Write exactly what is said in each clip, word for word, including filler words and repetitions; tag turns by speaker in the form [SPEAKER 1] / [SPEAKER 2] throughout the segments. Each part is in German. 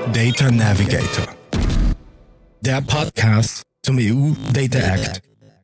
[SPEAKER 1] Data Navigator, der Podcast zum E U Data Act.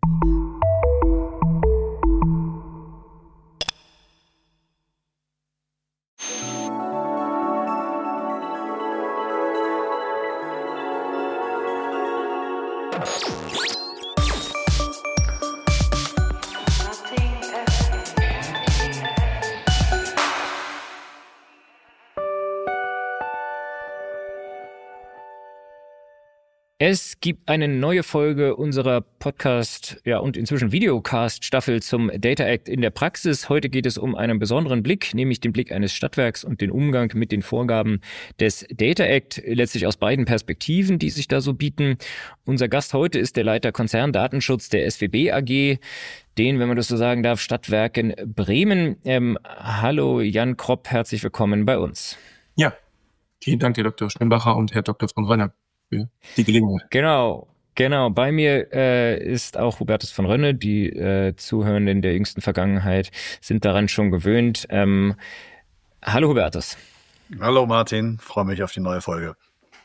[SPEAKER 2] Es gibt eine neue Folge unserer Podcast- ja, und inzwischen Videocast-Staffel zum Data Act in der Praxis. Heute geht es um einen besonderen Blick, nämlich den Blick eines Stadtwerks und den Umgang mit den Vorgaben des Data Act, letztlich aus beiden Perspektiven, die sich da so bieten. Unser Gast heute ist der Leiter Konzerndatenschutz der S W B A G, den, wenn man das so sagen darf, Stadtwerken Bremen. Ähm, hallo Jan Kropp, herzlich willkommen bei uns.
[SPEAKER 3] Ja, vielen Dank, Herr Doktor Stembacher und Herr Doktor von Rönner. Die Gelegenheit.
[SPEAKER 2] Genau, genau. Bei mir äh, ist auch Hubertus von Rönne. Die äh, Zuhörenden der jüngsten Vergangenheit sind daran schon gewöhnt. Ähm, hallo Hubertus.
[SPEAKER 4] Hallo Martin, freue mich auf die neue Folge.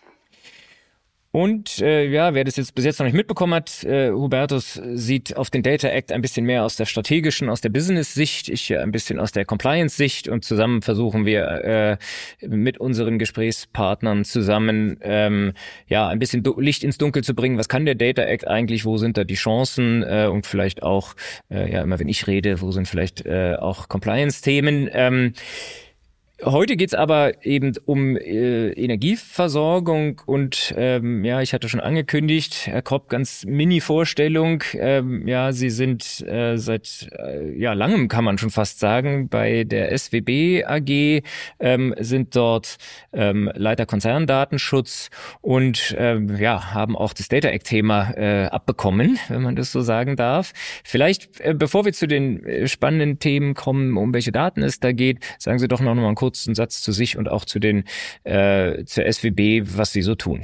[SPEAKER 2] Und äh, ja, wer das jetzt bis jetzt noch nicht mitbekommen hat, äh, Hubertus sieht auf den Data Act ein bisschen mehr aus der strategischen, aus der Business-Sicht, ich äh, ein bisschen aus der Compliance-Sicht, und zusammen versuchen wir äh, mit unseren Gesprächspartnern zusammen ähm, ja ein bisschen du- Licht ins Dunkel zu bringen. Was kann der Data Act eigentlich? Wo sind da die Chancen? Äh, und vielleicht auch, äh, ja immer wenn ich rede, wo sind vielleicht äh, auch Compliance-Themen? Ähm, Heute geht's aber eben um äh, Energieversorgung und ähm, ja, ich hatte schon angekündigt, Herr Kropp, ganz Mini-Vorstellung. Ähm, ja, Sie sind äh, seit äh, ja langem, kann man schon fast sagen, bei der S W B A G, ähm, sind dort ähm, Leiter Konzerndatenschutz und ähm, ja, haben auch das Data Act-Thema äh, abbekommen, wenn man das so sagen darf. Vielleicht, äh, bevor wir zu den äh, spannenden Themen kommen, um welche Daten es da geht, sagen Sie doch noch mal einen kurzen Satz zu sich und auch zu den äh, zur S W B, was Sie so tun.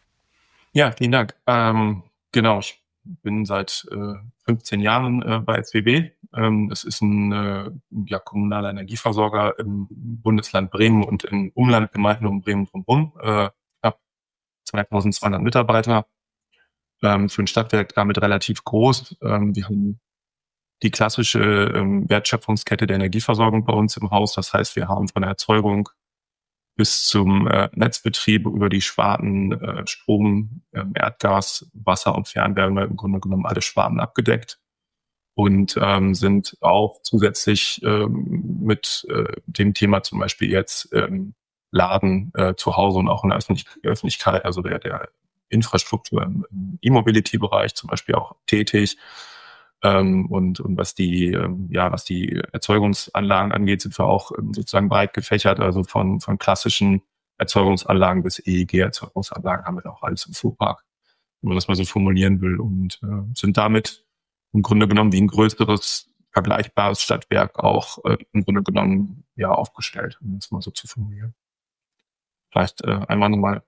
[SPEAKER 3] Ja, vielen Dank. Ähm, genau, ich bin seit äh, fünfzehn Jahren äh, bei S W B. Ähm, das ist ein äh, ja, kommunaler Energieversorger im Bundesland Bremen und in Umlandgemeinden um Bremen drumherum. Äh, knapp zweitausendzweihundert Mitarbeiter. Ähm, für ein Stadtwerk damit relativ groß. Ähm, wir haben die klassische ähm, Wertschöpfungskette der Energieversorgung bei uns im Haus. Das heißt, wir haben von der Erzeugung bis zum äh, Netzbetrieb über die Sparten äh, Strom, äh, Erdgas, Wasser und Fernwärme im Grunde genommen alle Sparten abgedeckt und ähm, sind auch zusätzlich ähm, mit äh, dem Thema zum Beispiel jetzt ähm, Laden äh, zu Hause und auch in der Öffentlich- Öffentlichkeit, also der, der Infrastruktur im, im E-Mobility-Bereich zum Beispiel auch tätig. Ähm, und, und was die, ähm, ja, was die Erzeugungsanlagen angeht, sind wir auch ähm, sozusagen breit gefächert, also von, von klassischen Erzeugungsanlagen bis E E G-Erzeugungsanlagen haben wir auch alles im Fuhrpark, wenn man das mal so formulieren will, und äh, sind damit im Grunde genommen wie ein größeres, vergleichbares Stadtwerk auch äh, im Grunde genommen ja aufgestellt, um das mal so zu formulieren. Vielleicht äh, einmal nochmal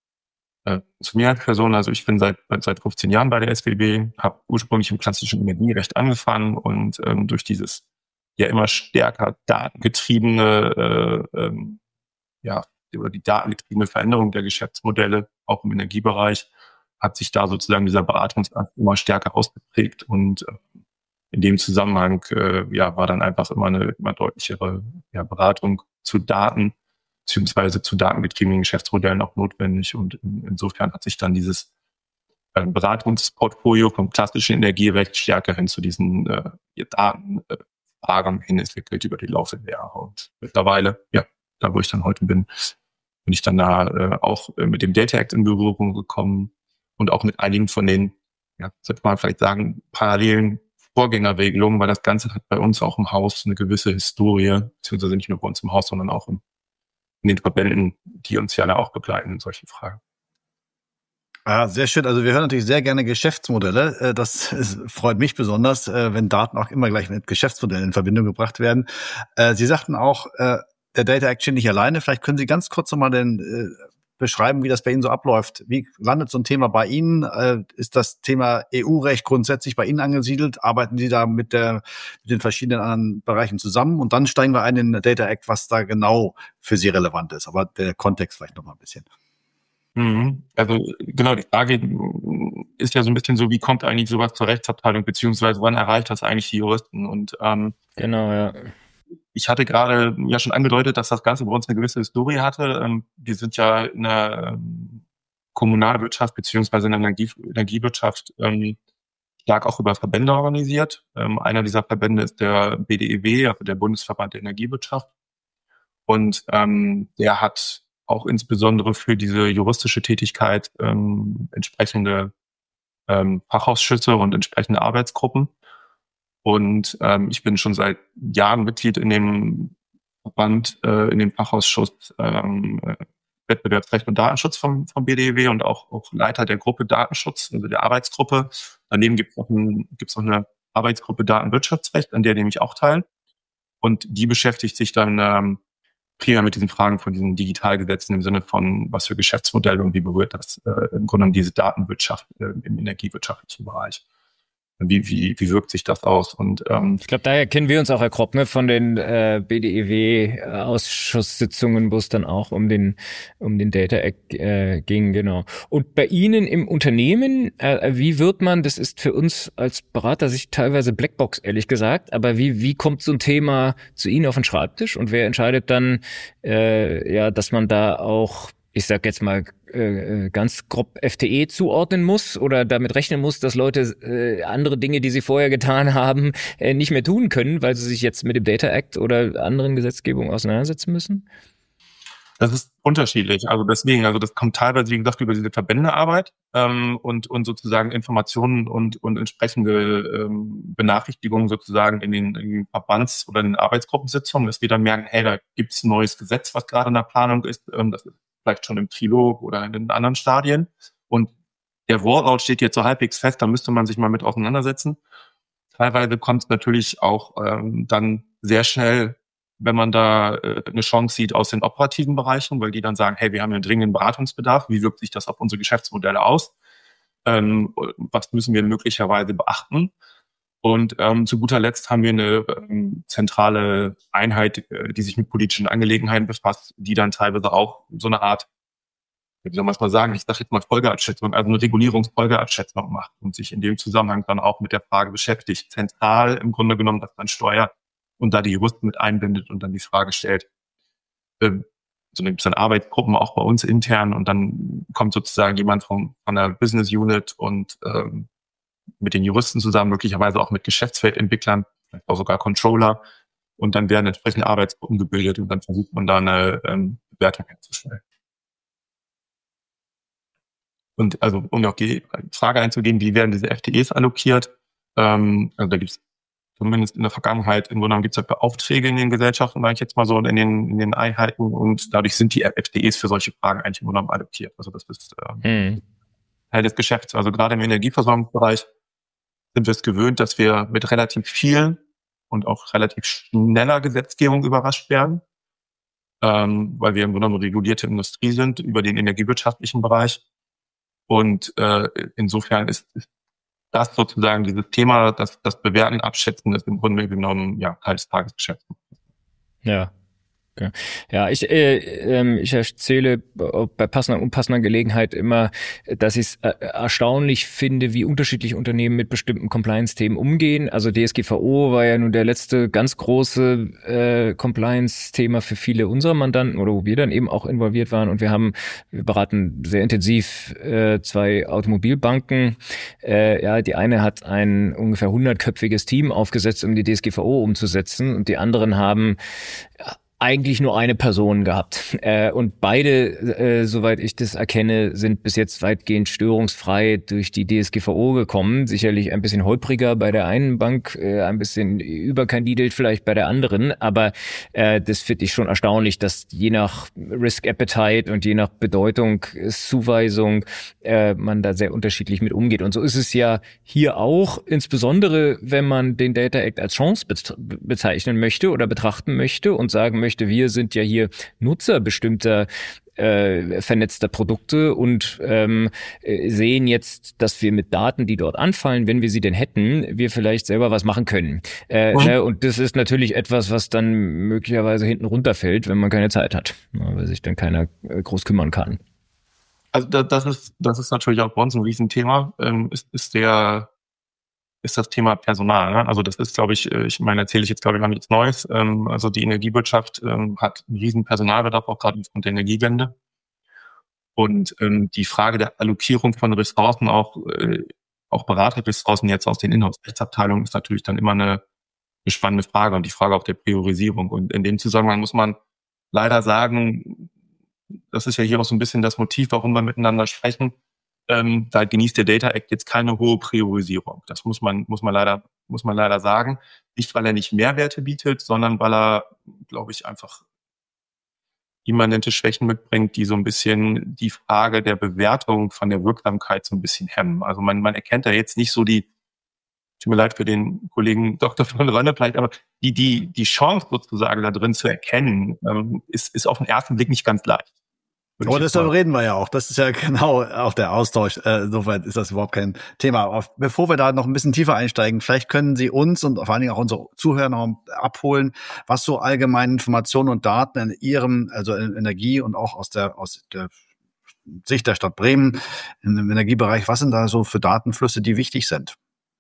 [SPEAKER 3] Äh, zu mir als Person, also ich bin seit seit fünfzehn Jahren bei der S W B, habe ursprünglich im klassischen Energierecht angefangen und ähm, durch dieses ja immer stärker datengetriebene, äh, ähm, ja, oder die datengetriebene Veränderung der Geschäftsmodelle, auch im Energiebereich, hat sich da sozusagen dieser Beratungsakt immer stärker ausgeprägt, und äh, in dem Zusammenhang äh, ja war dann einfach immer eine immer deutlichere ja, Beratung zu Daten beziehungsweise zu datengetriebenen Geschäftsmodellen auch notwendig. Und in, insofern hat sich dann dieses äh, Beratungsportfolio vom klassischen Energierecht stärker hin zu diesen äh, Datenfragen äh, hin entwickelt über die Laufe der Jahre. Und mittlerweile, ja, da wo ich dann heute bin, bin ich dann da äh, auch äh, mit dem Data Act in Berührung gekommen und auch mit einigen von den, ja, sollte man vielleicht sagen, parallelen Vorgängerregelungen, weil das Ganze hat bei uns auch im Haus eine gewisse Historie, beziehungsweise nicht nur bei uns im Haus, sondern auch im in den Verbänden, die uns ja auch begleiten in solchen Fragen.
[SPEAKER 4] Ah, sehr schön. Also wir hören natürlich sehr gerne Geschäftsmodelle. Das ist, freut mich besonders, wenn Daten auch immer gleich mit Geschäftsmodellen in Verbindung gebracht werden. Sie sagten auch, der Data Act steht nicht alleine. Vielleicht können Sie ganz kurz nochmal den beschreiben, wie das bei Ihnen so abläuft. Wie landet so ein Thema bei Ihnen? Ist das Thema E U-Recht grundsätzlich bei Ihnen angesiedelt? Arbeiten Sie da mit, der, mit den verschiedenen anderen Bereichen zusammen? Und dann steigen wir ein in den Data Act, was da genau für Sie relevant ist. Aber der Kontext vielleicht noch mal ein bisschen.
[SPEAKER 3] Mhm. Also genau, die Frage ist ja so ein bisschen so, wie kommt eigentlich sowas zur Rechtsabteilung, beziehungsweise wann erreicht das eigentlich die Juristen? Und ähm,
[SPEAKER 2] Genau, ja.
[SPEAKER 3] ich hatte gerade ja schon angedeutet, dass das Ganze bei uns eine gewisse Historie hatte. Ähm, wir sind ja in der ähm, Kommunalwirtschaft beziehungsweise in der Energie Energiewirtschaft ähm, stark auch über Verbände organisiert. Ähm, einer dieser Verbände ist der B D E W, also der Bundesverband der Energiewirtschaft. Und ähm, der hat auch insbesondere für diese juristische Tätigkeit ähm, entsprechende ähm, Fachausschüsse und entsprechende Arbeitsgruppen. Und ähm, ich bin schon seit Jahren Mitglied in dem Verband, äh, in dem Fachausschuss ähm, äh, Wettbewerbsrecht und Datenschutz vom, vom B D E W und auch, auch Leiter der Gruppe Datenschutz, also der Arbeitsgruppe. Daneben gibt es noch, ein, gibt's noch eine Arbeitsgruppe Datenwirtschaftsrecht, an der nehme ich auch teil. Und die beschäftigt sich dann ähm, primär mit diesen Fragen von diesen Digitalgesetzen im Sinne von, was für Geschäftsmodelle und wie berührt das äh, im Grunde genommen diese Datenwirtschaft äh, im energiewirtschaftlichen Bereich. Wie, wie, wie wirkt sich das aus? Und ähm,
[SPEAKER 2] ich glaube, daher kennen wir uns auch, Herr Kropp, ne, von den äh, B D E W-Ausschusssitzungen, wo es dann auch um den um den Data Act äh, ging, genau. Und bei Ihnen im Unternehmen, äh, wie wird man, das ist für uns als Berater sich teilweise Blackbox, ehrlich gesagt, aber wie wie kommt so ein Thema zu Ihnen auf den Schreibtisch und wer entscheidet dann, äh, ja, dass man da auch, ich sag jetzt mal, äh, ganz grob F T E zuordnen muss oder damit rechnen muss, dass Leute äh, andere Dinge, die sie vorher getan haben, äh, nicht mehr tun können, weil sie sich jetzt mit dem Data Act oder anderen Gesetzgebungen auseinandersetzen müssen?
[SPEAKER 3] Das ist unterschiedlich. Also deswegen, also das kommt teilweise, wie gesagt, über diese Verbändearbeit ähm, und und sozusagen Informationen und und entsprechende ähm, Benachrichtigungen sozusagen in den, in den Verbands- oder in den Arbeitsgruppensitzungen, dass wir dann merken, hey, da gibt's ein neues Gesetz, was gerade in der Planung ist. Ähm, das ist vielleicht schon im Trilog oder in den anderen Stadien. Und der Wortlaut steht jetzt so halbwegs fest, da müsste man sich mal mit auseinandersetzen. Teilweise kommt es natürlich auch ähm, dann sehr schnell, wenn man da äh, eine Chance sieht aus den operativen Bereichen, weil die dann sagen, hey, wir haben einen dringenden Beratungsbedarf, wie wirkt sich das auf unsere Geschäftsmodelle aus? Ähm, was müssen wir möglicherweise beachten? Und ähm, zu guter Letzt haben wir eine ähm, zentrale Einheit, äh, die sich mit politischen Angelegenheiten befasst, die dann teilweise auch so eine Art, wie soll man es mal sagen, ich sage jetzt mal Folgeabschätzung, also eine Regulierungsfolgeabschätzung macht und sich in dem Zusammenhang dann auch mit der Frage beschäftigt, zentral im Grunde genommen, dass man steuert und da die Juristen mit einbindet und dann die Frage stellt. Ähm, so gibt es dann Arbeitsgruppen auch bei uns intern und dann kommt sozusagen jemand von, von der Business Unit und ähm, mit den Juristen zusammen, möglicherweise auch mit Geschäftsfeldentwicklern, vielleicht auch sogar Controller. Und dann werden entsprechende Arbeitsgruppen gebildet und dann versucht man da eine ähm, Bewertung herzustellen. Und also, um auf die Frage einzugehen, wie werden diese F T Es allokiert? Ähm, also da gibt es zumindest in der Vergangenheit, im Grunde genommen gibt es ja Aufträge in den Gesellschaften, sage ich jetzt mal so, in den, in den Einheiten und dadurch sind die F T Es für solche Fragen eigentlich im Grunde genommen allokiert. Also das ist ähm, mhm. Teil des Geschäfts. Also gerade im Energieversorgungsbereich sind wir es gewöhnt, dass wir mit relativ viel und auch relativ schneller Gesetzgebung überrascht werden, ähm, weil wir im Grunde genommen regulierte Industrie sind über den energiewirtschaftlichen Bereich. Und äh, insofern ist, ist das sozusagen dieses Thema, das, das Bewerten, Abschätzen ist im Grunde genommen ja Teil des Tagesgeschäfts.
[SPEAKER 2] Ja. Okay. Ja, ich, äh, äh, ich erzähle bei passender und unpassender Gelegenheit immer, dass ich es äh, erstaunlich finde, wie unterschiedlich Unternehmen mit bestimmten Compliance-Themen umgehen. Also D S G V O war ja nun der letzte ganz große äh, Compliance-Thema für viele unserer Mandanten oder wo wir dann eben auch involviert waren. Und wir haben, wir beraten sehr intensiv äh, zwei Automobilbanken. Äh, ja, die eine hat ein ungefähr hundertköpfiges Team aufgesetzt, um die D S G V O umzusetzen, und die anderen haben ja, eigentlich nur eine Person gehabt. Äh, und beide, äh, soweit ich das erkenne, sind bis jetzt weitgehend störungsfrei durch die D S G V O gekommen. Sicherlich ein bisschen holpriger bei der einen Bank, äh, ein bisschen überkandidelt vielleicht bei der anderen. Aber äh, das finde ich schon erstaunlich, dass je nach Risk Appetite und je nach Bedeutungszuweisung äh, man da sehr unterschiedlich mit umgeht. Und so ist es ja hier auch, insbesondere wenn man den Data Act als Chance bezeichnen möchte oder betrachten möchte und sagen möchte, wir sind ja hier Nutzer bestimmter äh, vernetzter Produkte und ähm, sehen jetzt, dass wir mit Daten, die dort anfallen, wenn wir sie denn hätten, wir vielleicht selber was machen können. Äh, mhm. ne, und das ist natürlich etwas, was dann möglicherweise hinten runterfällt, wenn man keine Zeit hat, weil sich dann keiner groß kümmern kann.
[SPEAKER 3] Also da, das ist das ist natürlich auch bei uns ein Riesenthema, ähm, ist, ist der ist das Thema Personal. Ne? Also das ist, glaube ich, äh, ich meine, erzähle ich jetzt, glaube ich, noch nichts Neues. Ähm, also die Energiewirtschaft ähm, hat einen riesen Personalbedarf, auch gerade aufgrund der Energiewende. Und ähm, die Frage der Allokierung von Ressourcen, auch äh, auch Beraterressourcen jetzt aus den Inhouse-Rechtsabteilungen, ist natürlich dann immer eine, eine spannende Frage und die Frage auch der Priorisierung. Und in dem Zusammenhang muss man leider sagen, das ist ja hier auch so ein bisschen das Motiv, warum wir miteinander sprechen. Ähm, da genießt der Data Act jetzt keine hohe Priorisierung. Das muss man, muss man leider, muss man leider sagen. Nicht, weil er nicht Mehrwerte bietet, sondern weil er, glaube ich, einfach immanente Schwächen mitbringt, die so ein bisschen die Frage der Bewertung von der Wirksamkeit so ein bisschen hemmen. Also man, man erkennt da jetzt nicht so die, tut mir leid für den Kollegen Doktor von Rönne vielleicht, aber die, die, die Chance sozusagen da drin zu erkennen, ähm, ist, ist auf den ersten Blick nicht ganz leicht.
[SPEAKER 4] Aber deshalb reden wir ja auch. Das ist ja genau auch der Austausch. Äh, Insofern ist das überhaupt kein Thema. Aber bevor wir da noch ein bisschen tiefer einsteigen, vielleicht können Sie uns und vor allen Dingen auch unsere Zuhörer noch abholen, was so allgemeine Informationen und Daten in Ihrem, also in Energie und auch aus der, aus der Sicht der Stadt Bremen im Energiebereich, was sind da so für Datenflüsse, die wichtig sind?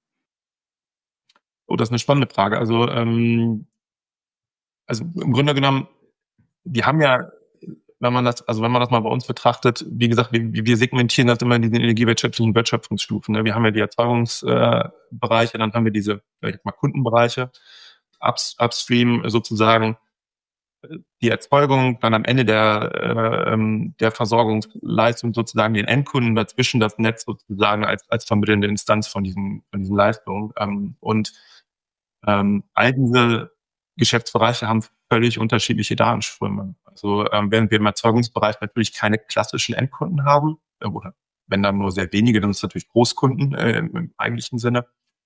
[SPEAKER 3] Oh, das ist eine spannende Frage. Also, ähm, also im Grunde genommen, wir haben ja, wenn man das, also wenn man das mal bei uns betrachtet, wie gesagt, wir, wir segmentieren das immer in diesen energiewirtschaftlichen Wertschöpfungsstufen. Ne? Wir haben ja die Erzeugungsbereiche, äh, dann haben wir diese, vielleicht mal Kundenbereiche, Ups, Upstream sozusagen, die Erzeugung, dann am Ende der, äh, der Versorgungsleistung sozusagen den Endkunden, dazwischen das Netz sozusagen als, als vermittelnde Instanz von diesen, von diesen Leistungen. Ähm, und ähm, all diese Geschäftsbereiche haben völlig unterschiedliche Datenströme. Also ähm, während wir im Erzeugungsbereich natürlich keine klassischen Endkunden haben, äh, oder wenn dann nur sehr wenige, dann ist es natürlich Großkunden äh, im, im eigentlichen Sinne,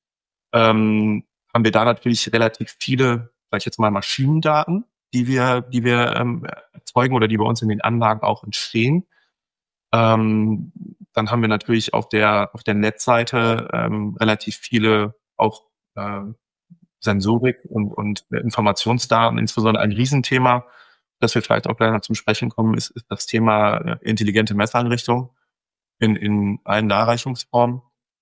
[SPEAKER 3] ähm, haben wir da natürlich relativ viele, sag ich jetzt mal, Maschinendaten, die wir, die wir ähm, erzeugen oder die bei uns in den Anlagen auch entstehen. Ähm, dann haben wir natürlich auf der auf der Netzseite ähm, relativ viele auch äh, Sensorik und, und Informationsdaten, insbesondere ein Riesenthema, das wir vielleicht auch gleich noch zum Sprechen kommen, ist, ist das Thema äh, intelligente Messeinrichtungen in, in allen Darreichungsformen.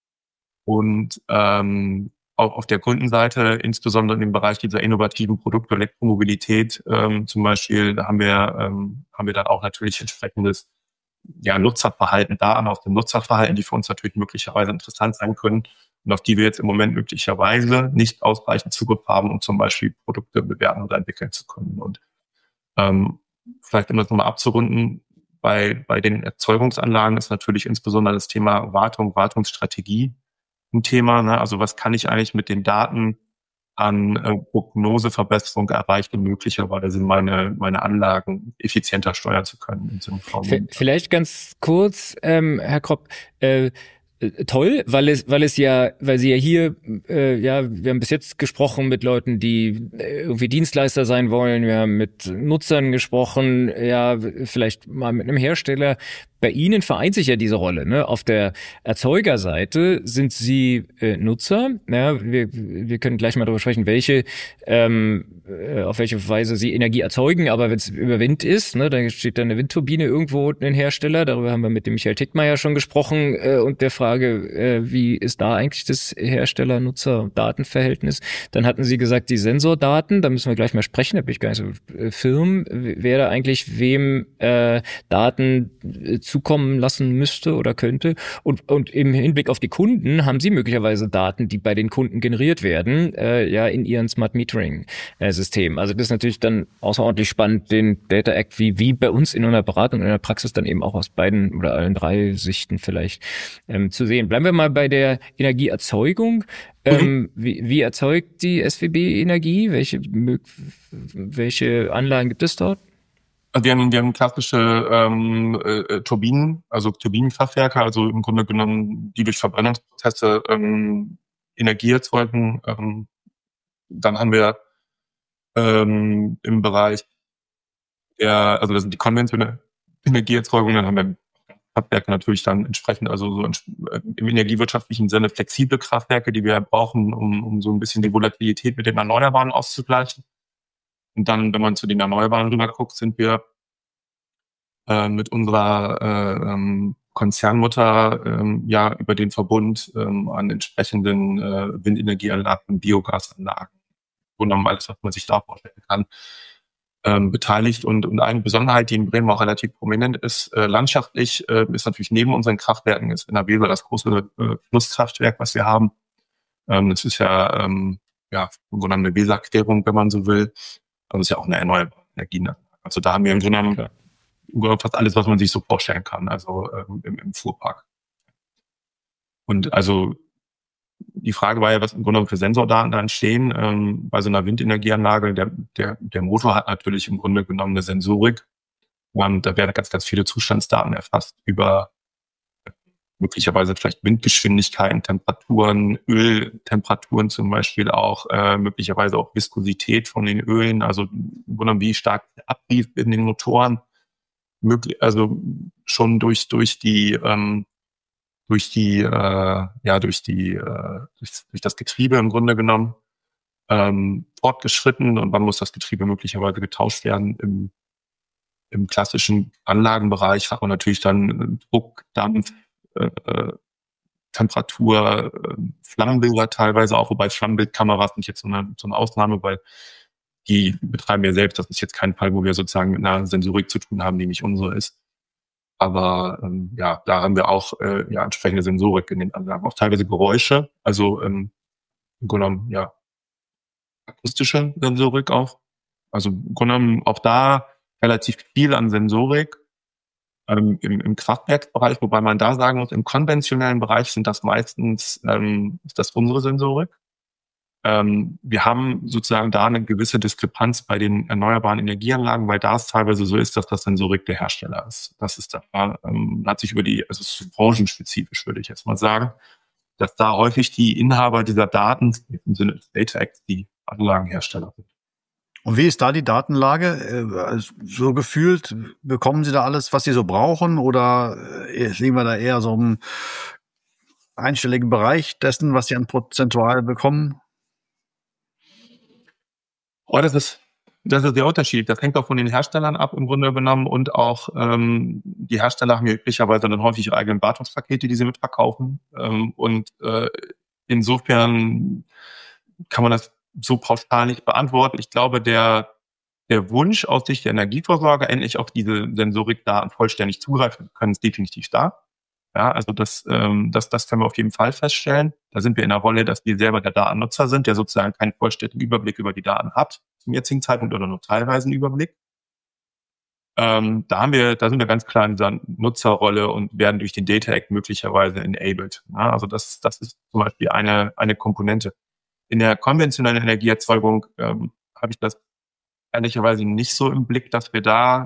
[SPEAKER 3] Und ähm, auch auf der Kundenseite, insbesondere in dem Bereich dieser innovativen Produkte, Elektromobilität ähm, zum Beispiel, da haben wir, ähm, haben wir dann auch natürlich entsprechendes ja, Nutzerverhalten, Daten aus dem Nutzerverhalten, die für uns natürlich möglicherweise interessant sein können und auf die wir jetzt im Moment möglicherweise nicht ausreichend Zugriff haben, um zum Beispiel Produkte bewerten oder entwickeln zu können. Und ähm, vielleicht, um das nochmal abzurunden, bei, bei den Erzeugungsanlagen ist natürlich insbesondere das Thema Wartung, Wartungsstrategie ein Thema. Ne? Also was kann ich eigentlich mit den Daten an äh, Prognoseverbesserung erreichen, möglicherweise meine meine Anlagen effizienter steuern zu können. In so
[SPEAKER 2] V- Vielleicht ganz kurz, ähm, Herr Kropp, äh, äh, toll, weil es, weil es ja, weil Sie ja hier, äh, ja, wir haben bis jetzt gesprochen mit Leuten, die äh, irgendwie Dienstleister sein wollen, wir haben mit Nutzern gesprochen, ja, vielleicht mal mit einem Hersteller. Bei Ihnen vereint sich ja diese Rolle. Ne? Auf der Erzeugerseite sind Sie äh, Nutzer. Ja, wir, wir können gleich mal darüber sprechen, welche, ähm, äh, auf welche Weise Sie Energie erzeugen. Aber wenn es über Wind ist, ne, da steht da eine Windturbine irgendwo, ein Hersteller. Darüber haben wir mit dem Michael Tickmeyer schon gesprochen äh, und der Frage, äh, wie ist da eigentlich das Hersteller-Nutzer-Datenverhältnis? Dann hatten Sie gesagt, die Sensordaten. Da müssen wir gleich mal sprechen. Da bin ich gar nicht so äh, firm. Wer da eigentlich wem äh, Daten äh, zukommen lassen müsste oder könnte. Und, und im Hinblick auf die Kunden haben Sie möglicherweise Daten, die bei den Kunden generiert werden, äh, ja, in Ihren Smart Metering äh, System. Also das ist natürlich dann außerordentlich spannend, den Data Act wie, wie bei uns in einer Beratung, in der Praxis dann eben auch aus beiden oder allen drei Sichten vielleicht ähm, zu sehen. Bleiben wir mal bei der Energieerzeugung. Ähm, mhm. wie, wie erzeugt die S W B Energie? Welche, welche Anlagen gibt es dort?
[SPEAKER 3] Also wir haben, wir haben klassische ähm, äh, Turbinen, also Turbinenkraftwerke, also im Grunde genommen, die durch Verbrennungsprozesse ähm, Energie erzeugen. Ähm, dann haben wir ähm, im Bereich der, also das sind die konventionelle Energieerzeugung, dann haben wir Kraftwerke natürlich dann entsprechend, also so im energiewirtschaftlichen Sinne flexible Kraftwerke, die wir brauchen, um, um so ein bisschen die Volatilität mit den Erneuerbaren auszugleichen. Und dann, wenn man zu den Erneuerbaren rüber guckt, sind wir äh, mit unserer äh, ähm, Konzernmutter ähm, ja über den Verbund ähm, an entsprechenden äh, Windenergieanlagen, Biogasanlagen, genommen alles, was man sich da vorstellen kann, ähm, beteiligt. Und, und eine Besonderheit, die in Bremen auch relativ prominent ist, äh, landschaftlich, äh, ist natürlich neben unseren Kraftwerken ist in der Weser das große äh, Flusskraftwerk, was wir haben. Ähm, das ist ja, ähm, ja im Grunde genommen eine Weserquerung, wenn man so will. Also ist ja auch eine erneuerbare Energie. Also da haben wir im Grunde genommen okay. fast alles, was man sich so vorstellen kann, also ähm, im, im Fuhrpark. Und also die Frage war ja, was im Grunde genommen für Sensordaten da entstehen. Ähm, bei so einer Windenergieanlage, der, der, der Motor hat natürlich im Grunde genommen eine Sensorik. Und da werden ganz, ganz viele Zustandsdaten erfasst über möglicherweise vielleicht Windgeschwindigkeiten, Temperaturen, Öltemperaturen zum Beispiel auch, äh, möglicherweise auch Viskosität von den Ölen, also im Grunde genommen wie stark der Abrieb in den Motoren, möglich, also schon durch, durch die, ähm, durch die, äh, ja, durch die, äh, durch, durch das Getriebe im Grunde genommen ähm, fortgeschritten und wann muss das Getriebe möglicherweise getauscht werden. Im, im klassischen Anlagenbereich hat man natürlich dann Druck, Dampf, äh, Temperatur, äh, Flammenbilder teilweise auch, wobei Flammenbildkameras sind jetzt so eine, so eine Ausnahme, weil die betreiben wir selbst. Das ist jetzt kein Fall, wo wir sozusagen mit einer Sensorik zu tun haben, die nicht unsere ist. Aber ähm, ja, da haben wir auch äh, ja, entsprechende Sensorik in den Anlagen, auch teilweise Geräusche, also ähm, im Grunde genommen, ja, akustische Sensorik auch. Also im Grunde genommen auch da relativ viel an Sensorik ähm, im, im Kraftwerksbereich, wobei man da sagen muss, im konventionellen Bereich sind das meistens, ähm, ist das unsere Sensorik. Ähm, wir haben sozusagen da eine gewisse Diskrepanz bei den erneuerbaren Energieanlagen, weil da es teilweise so ist, dass das Sensorik der Hersteller ist. Das ist da, ähm, hat sich über die, also es ist branchenspezifisch, würde ich jetzt mal sagen, dass da häufig die Inhaber dieser Daten im Sinne des Data Acts die Anlagenhersteller sind.
[SPEAKER 4] Und wie ist da die Datenlage? So gefühlt, bekommen Sie da alles, was Sie so brauchen, oder liegen wir da eher so im einstelligen Bereich dessen, was Sie an prozentual bekommen?
[SPEAKER 3] Oh, das ist, das ist der Unterschied. Das hängt auch von den Herstellern ab, im Grunde genommen. Und auch ähm, die Hersteller haben ja üblicherweise dann häufig ihre eigenen Wartungspakete, die sie mitverkaufen. Ähm, und äh, insofern kann man das so pauschal nicht beantworten. Ich glaube, der, der Wunsch aus Sicht der Energieversorger, endlich auf diese Sensorikdaten vollständig zugreifen zu können, ist definitiv da. Ja, also das, ähm, das, das können wir auf jeden Fall feststellen. Da sind wir in der Rolle, dass wir selber der Datennutzer sind, der sozusagen keinen vollständigen Überblick über die Daten hat zum jetzigen Zeitpunkt oder nur teilweise einen Überblick. Ähm, da haben wir, da sind wir ganz klar in dieser Nutzerrolle und werden durch den Data Act möglicherweise enabled. Ja, also das, das ist zum Beispiel eine, eine Komponente. In der konventionellen Energieerzeugung ähm, habe ich das ehrlicherweise nicht so im Blick, dass wir da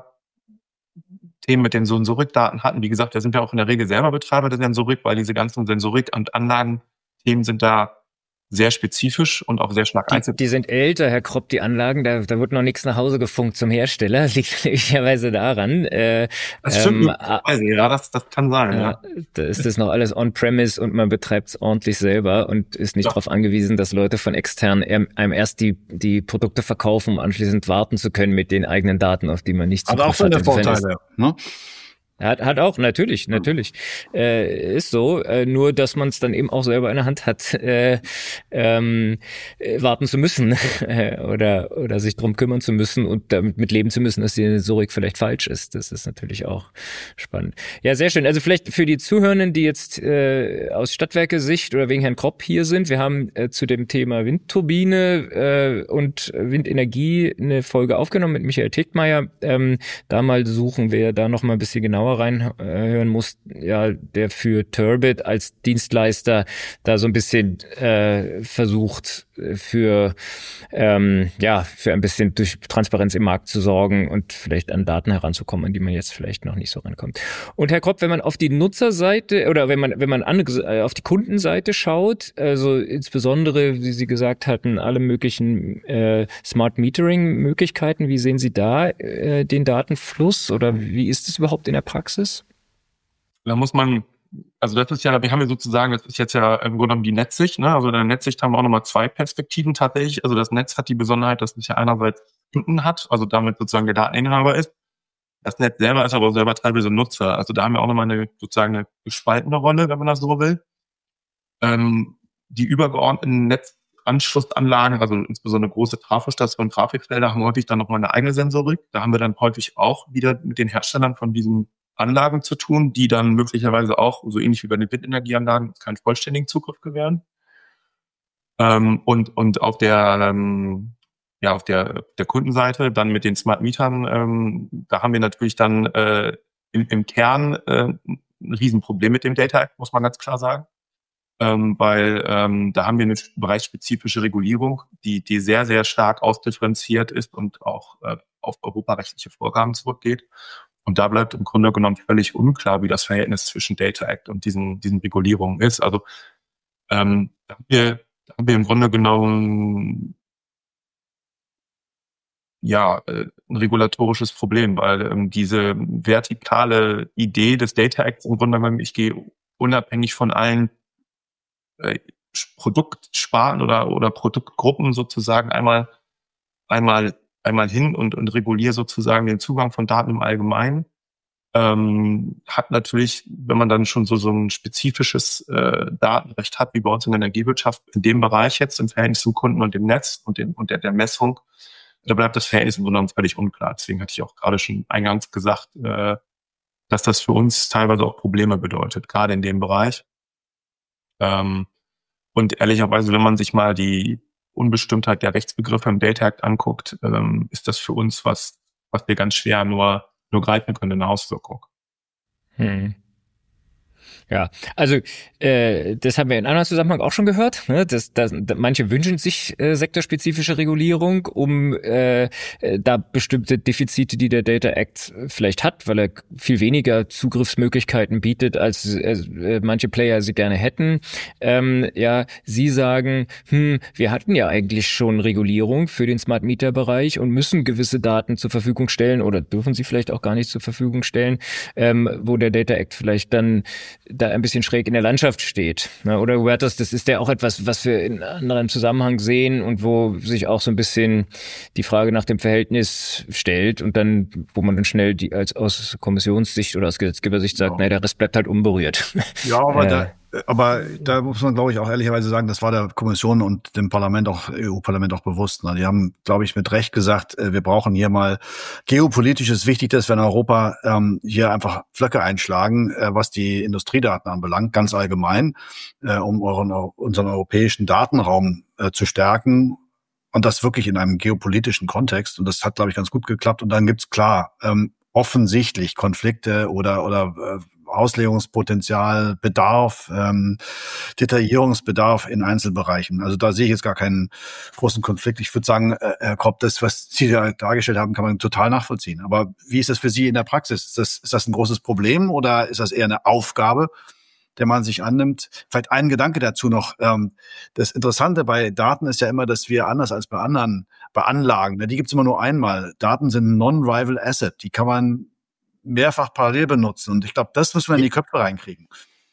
[SPEAKER 3] Themen mit den Sensorikdaten hatten. Wie gesagt, da sind wir auch in der Regel selber Betreiber der Sensorik, weil diese ganzen Sensorik- und Anlagenthemen sind da sehr spezifisch und auch sehr stark einzeln.
[SPEAKER 2] Die, die sind älter, Herr Kropp, die Anlagen, da, da wird noch nichts nach Hause gefunkt zum Hersteller. Das liegt möglicherweise daran. Äh,
[SPEAKER 3] das stimmt,
[SPEAKER 2] ähm,
[SPEAKER 3] ja, das, das kann sein. Ja, ja.
[SPEAKER 2] Da ist das noch alles on-premise und man betreibt es ordentlich selber und ist nicht ja. darauf angewiesen, dass Leute von extern einem erst die, die Produkte verkaufen, um anschließend warten zu können mit den eigenen Daten, auf die man nicht Zugriff hat.
[SPEAKER 4] Aber auch seine Vorteile, ne?
[SPEAKER 2] Hat, hat auch, natürlich, natürlich. Äh, ist so, äh, nur dass man es dann eben auch selber in der Hand hat, äh, ähm, äh, warten zu müssen äh, oder oder sich drum kümmern zu müssen und damit mit leben zu müssen, dass die Sensorik vielleicht falsch ist. Das ist natürlich auch spannend. Ja, sehr schön. Also vielleicht für die Zuhörenden, die jetzt äh, aus Stadtwerke-Sicht oder wegen Herrn Kropp hier sind, wir haben äh, zu dem Thema Windturbine äh, und Windenergie eine Folge aufgenommen mit Michael Tegtmeier. Ähm, da mal suchen wir da noch mal ein bisschen genauer reinhören muss, ja, der für Turbit als Dienstleister da so ein bisschen äh, versucht, für ähm, ja für ein bisschen durch Transparenz im Markt zu sorgen und vielleicht an Daten heranzukommen, an die man jetzt vielleicht noch nicht so rankommt. Und Herr Kropp, wenn man auf die Nutzerseite oder wenn man wenn man an, äh, auf die Kundenseite schaut, also insbesondere, wie Sie gesagt hatten, alle möglichen äh, Smart Metering Möglichkeiten, wie sehen Sie da äh, den Datenfluss oder wie ist es überhaupt in der Praxis?
[SPEAKER 3] Da muss man Also das ist ja, wir haben ja sozusagen, das ist jetzt ja im Grunde genommen die Netzsicht, ne? Also in der Netzsicht haben wir auch nochmal zwei Perspektiven tatsächlich. Also das Netz hat die Besonderheit, dass es ja einerseits Kunden hat, also damit sozusagen der Dateninhaber ist. Das Netz selber ist aber selber teilweise Nutzer. Also da haben wir auch nochmal eine sozusagen eine gespaltene Rolle, wenn man das so will. Ähm, die übergeordneten Netzanschlussanlagen, also insbesondere große Trafostationen und Trafikfelder, haben häufig dann nochmal eine eigene Sensorik. Da haben wir dann häufig auch wieder mit den Herstellern von diesen Anlagen zu tun, die dann möglicherweise auch, so ähnlich wie bei den Windenergieanlagen, keinen vollständigen Zugriff gewähren. Ähm, und, und auf der, ähm, ja, auf der, der Kundenseite dann mit den Smart Mietern, ähm, da haben wir natürlich dann äh, im, im Kern äh, ein Riesenproblem mit dem Data Act, muss man ganz klar sagen. Ähm, weil ähm, da haben wir eine bereichsspezifische Regulierung, die, die sehr, sehr stark ausdifferenziert ist und auch äh, auf europarechtliche Vorgaben zurückgeht. Und da bleibt im Grunde genommen völlig unklar, wie das Verhältnis zwischen Data Act und diesen, diesen Regulierungen ist. Also ähm, da haben wir, da haben wir im Grunde genommen ja äh, ein regulatorisches Problem, weil ähm, diese vertikale Idee des Data Acts im Grunde genommen, ich gehe unabhängig von allen äh, Produktsparten oder oder Produktgruppen sozusagen einmal einmal einmal hin und, und reguliere sozusagen den Zugang von Daten im Allgemeinen, ähm, hat natürlich, wenn man dann schon so, so ein spezifisches äh, Datenrecht hat, wie bei uns in der Energiewirtschaft, in dem Bereich jetzt im Verhältnis zum Kunden und dem Netz und, dem, und der, der Messung, da bleibt das Verhältnis im Grunde genommen völlig unklar. Deswegen hatte ich auch gerade schon eingangs gesagt, äh, dass das für uns teilweise auch Probleme bedeutet, gerade in dem Bereich. Ähm, und ehrlicherweise, wenn man sich mal die Unbestimmtheit der Rechtsbegriffe im Data Act anguckt, ähm, ist das für uns was, was wir ganz schwer nur, nur greifen können in der Auswirkung.
[SPEAKER 2] Hm. Ja, also äh, das haben wir in einem anderen Zusammenhang auch schon gehört, ne? dass, dass, dass manche wünschen sich äh, sektorspezifische Regulierung, um äh, da bestimmte Defizite, die der Data Act vielleicht hat, weil er viel weniger Zugriffsmöglichkeiten bietet, als äh, manche Player sie gerne hätten. Ähm, ja, sie sagen, hm, wir hatten ja eigentlich schon Regulierung für den Smart Meter Bereich und müssen gewisse Daten zur Verfügung stellen oder dürfen sie vielleicht auch gar nicht zur Verfügung stellen, ähm, wo der Data Act vielleicht dann da ein bisschen schräg in der Landschaft steht. Oder Hubertus, das ist ja auch etwas, was wir in anderem Zusammenhang sehen und wo sich auch so ein bisschen die Frage nach dem Verhältnis stellt und dann, wo man dann schnell die als aus Kommissionssicht oder aus Gesetzgebersicht sagt, ja. naja, der Rest bleibt halt unberührt.
[SPEAKER 4] Ja, aber äh, da Aber da muss man, glaube ich, auch ehrlicherweise sagen, das war der Kommission und dem Parlament auch, E U-Parlament auch bewusst. Ne? Die haben, glaube ich, mit Recht gesagt, wir brauchen hier mal geopolitisch ist wichtig, dass wir in Europa ähm, hier einfach Flöcke einschlagen, äh, was die Industriedaten anbelangt, ganz allgemein, äh, um euren, unseren europäischen Datenraum äh, zu stärken. Und das wirklich in einem geopolitischen Kontext. Und das hat, glaube ich, ganz gut geklappt. Und dann gibt's klar ähm, offensichtlich Konflikte oder oder äh, Auslegungspotenzial, Bedarf, ähm, Detaillierungsbedarf in Einzelbereichen. Also da sehe ich jetzt gar keinen großen Konflikt. Ich würde sagen, äh, Herr Kopp, das, was Sie da dargestellt haben, kann man total nachvollziehen. Aber wie ist das für Sie in der Praxis? Ist das, ist das ein großes Problem oder ist das eher eine Aufgabe, der man sich annimmt? Vielleicht ein Gedanke dazu noch. Ähm, das Interessante bei Daten ist ja immer, dass wir anders als bei anderen, bei Anlagen, ne, die gibt's immer nur einmal. Daten sind ein Non-Rival Asset. Die kann man mehrfach parallel benutzen. Und ich glaube, das müssen wir in die Köpfe reinkriegen.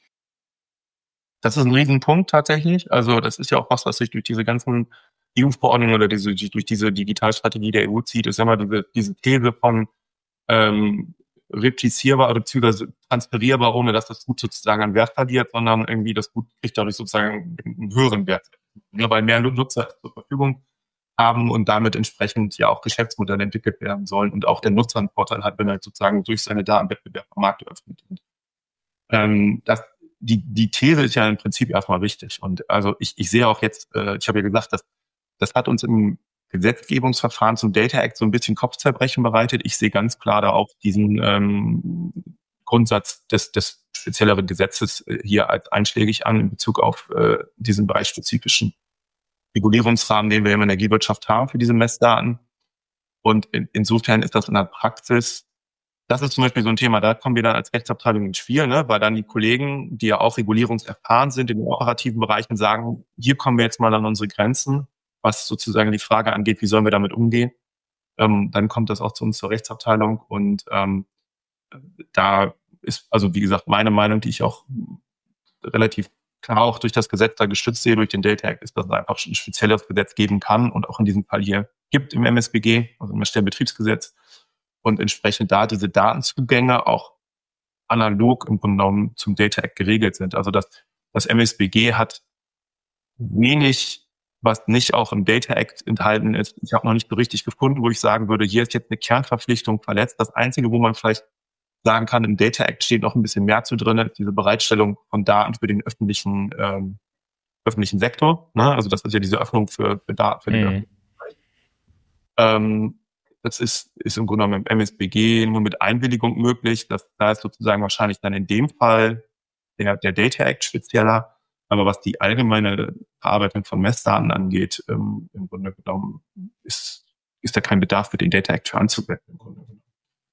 [SPEAKER 3] Das ist ein Riesenpunkt tatsächlich. Also das ist ja auch was, was sich durch diese ganzen E U-Verordnungen oder diese, durch diese Digitalstrategie der E U zieht, ist immer diese, diese These von ähm, replizierbar oder beziehungsweise transferierbar, ohne dass das Gut sozusagen an Wert verliert, sondern irgendwie das Gut kriegt dadurch sozusagen einen höheren Wert. Ja, weil mehr Nutzer zur Verfügung haben und damit entsprechend ja auch Geschäftsmodelle entwickelt werden sollen und auch der Nutzer einen Vorteil hat, wenn er sozusagen durch seine Daten Wettbewerb am Markt öffnet. Ähm, das, die, die These ist ja im Prinzip erstmal wichtig. Und also ich, ich sehe auch jetzt, äh, ich habe ja gesagt, dass das hat uns im Gesetzgebungsverfahren zum Data Act so ein bisschen Kopfzerbrechen bereitet. Ich sehe ganz klar da auch diesen ähm, Grundsatz des, des spezielleren Gesetzes hier als einschlägig an in Bezug auf äh, diesen bereichsspezifischen Regulierungsrahmen, den wir in der Energiewirtschaft haben für diese Messdaten. Und in, insofern ist das in der Praxis, das ist zum Beispiel so ein Thema, da kommen wir dann als Rechtsabteilung ins Spiel, ne, weil dann die Kollegen, die ja auch regulierungserfahren sind in den operativen Bereichen, sagen, hier kommen wir jetzt mal an unsere Grenzen, was sozusagen die Frage angeht, wie sollen wir damit umgehen. Ähm, dann kommt das auch zu uns zur Rechtsabteilung und ähm, da ist, also wie gesagt, meine Meinung, die ich auch relativ klar auch durch das Gesetz da gestützt sehe, durch den Data Act, ist, dass es einfach ein spezielles Gesetz geben kann und auch in diesem Fall hier gibt im M S B G, also im Betriebsgesetz, und entsprechend da diese Datenzugänge auch analog im Grunde genommen zum Data Act geregelt sind. Also das, das M S B G hat wenig, was nicht auch im Data Act enthalten ist. Ich habe noch nicht so richtig gefunden, wo ich sagen würde, hier ist jetzt eine Kernverpflichtung verletzt. Das Einzige, wo man vielleicht sagen kann, im Data Act steht noch ein bisschen mehr zu drin, diese Bereitstellung von Daten für den öffentlichen ähm, öffentlichen Sektor. Ne? Also das ist ja diese Öffnung für, für Daten für den
[SPEAKER 2] Mhm.
[SPEAKER 3] öffentlichen Bereich. Ähm, das ist, ist im Grunde genommen im M S B G nur mit Einwilligung möglich. Das, da ist sozusagen wahrscheinlich dann in dem Fall der, der Data Act spezieller. Aber was die allgemeine Verarbeitung von Messdaten angeht, ähm, im Grunde genommen ist, ist da kein Bedarf für den Data Act für anzuwenden. Im Grunde genommen.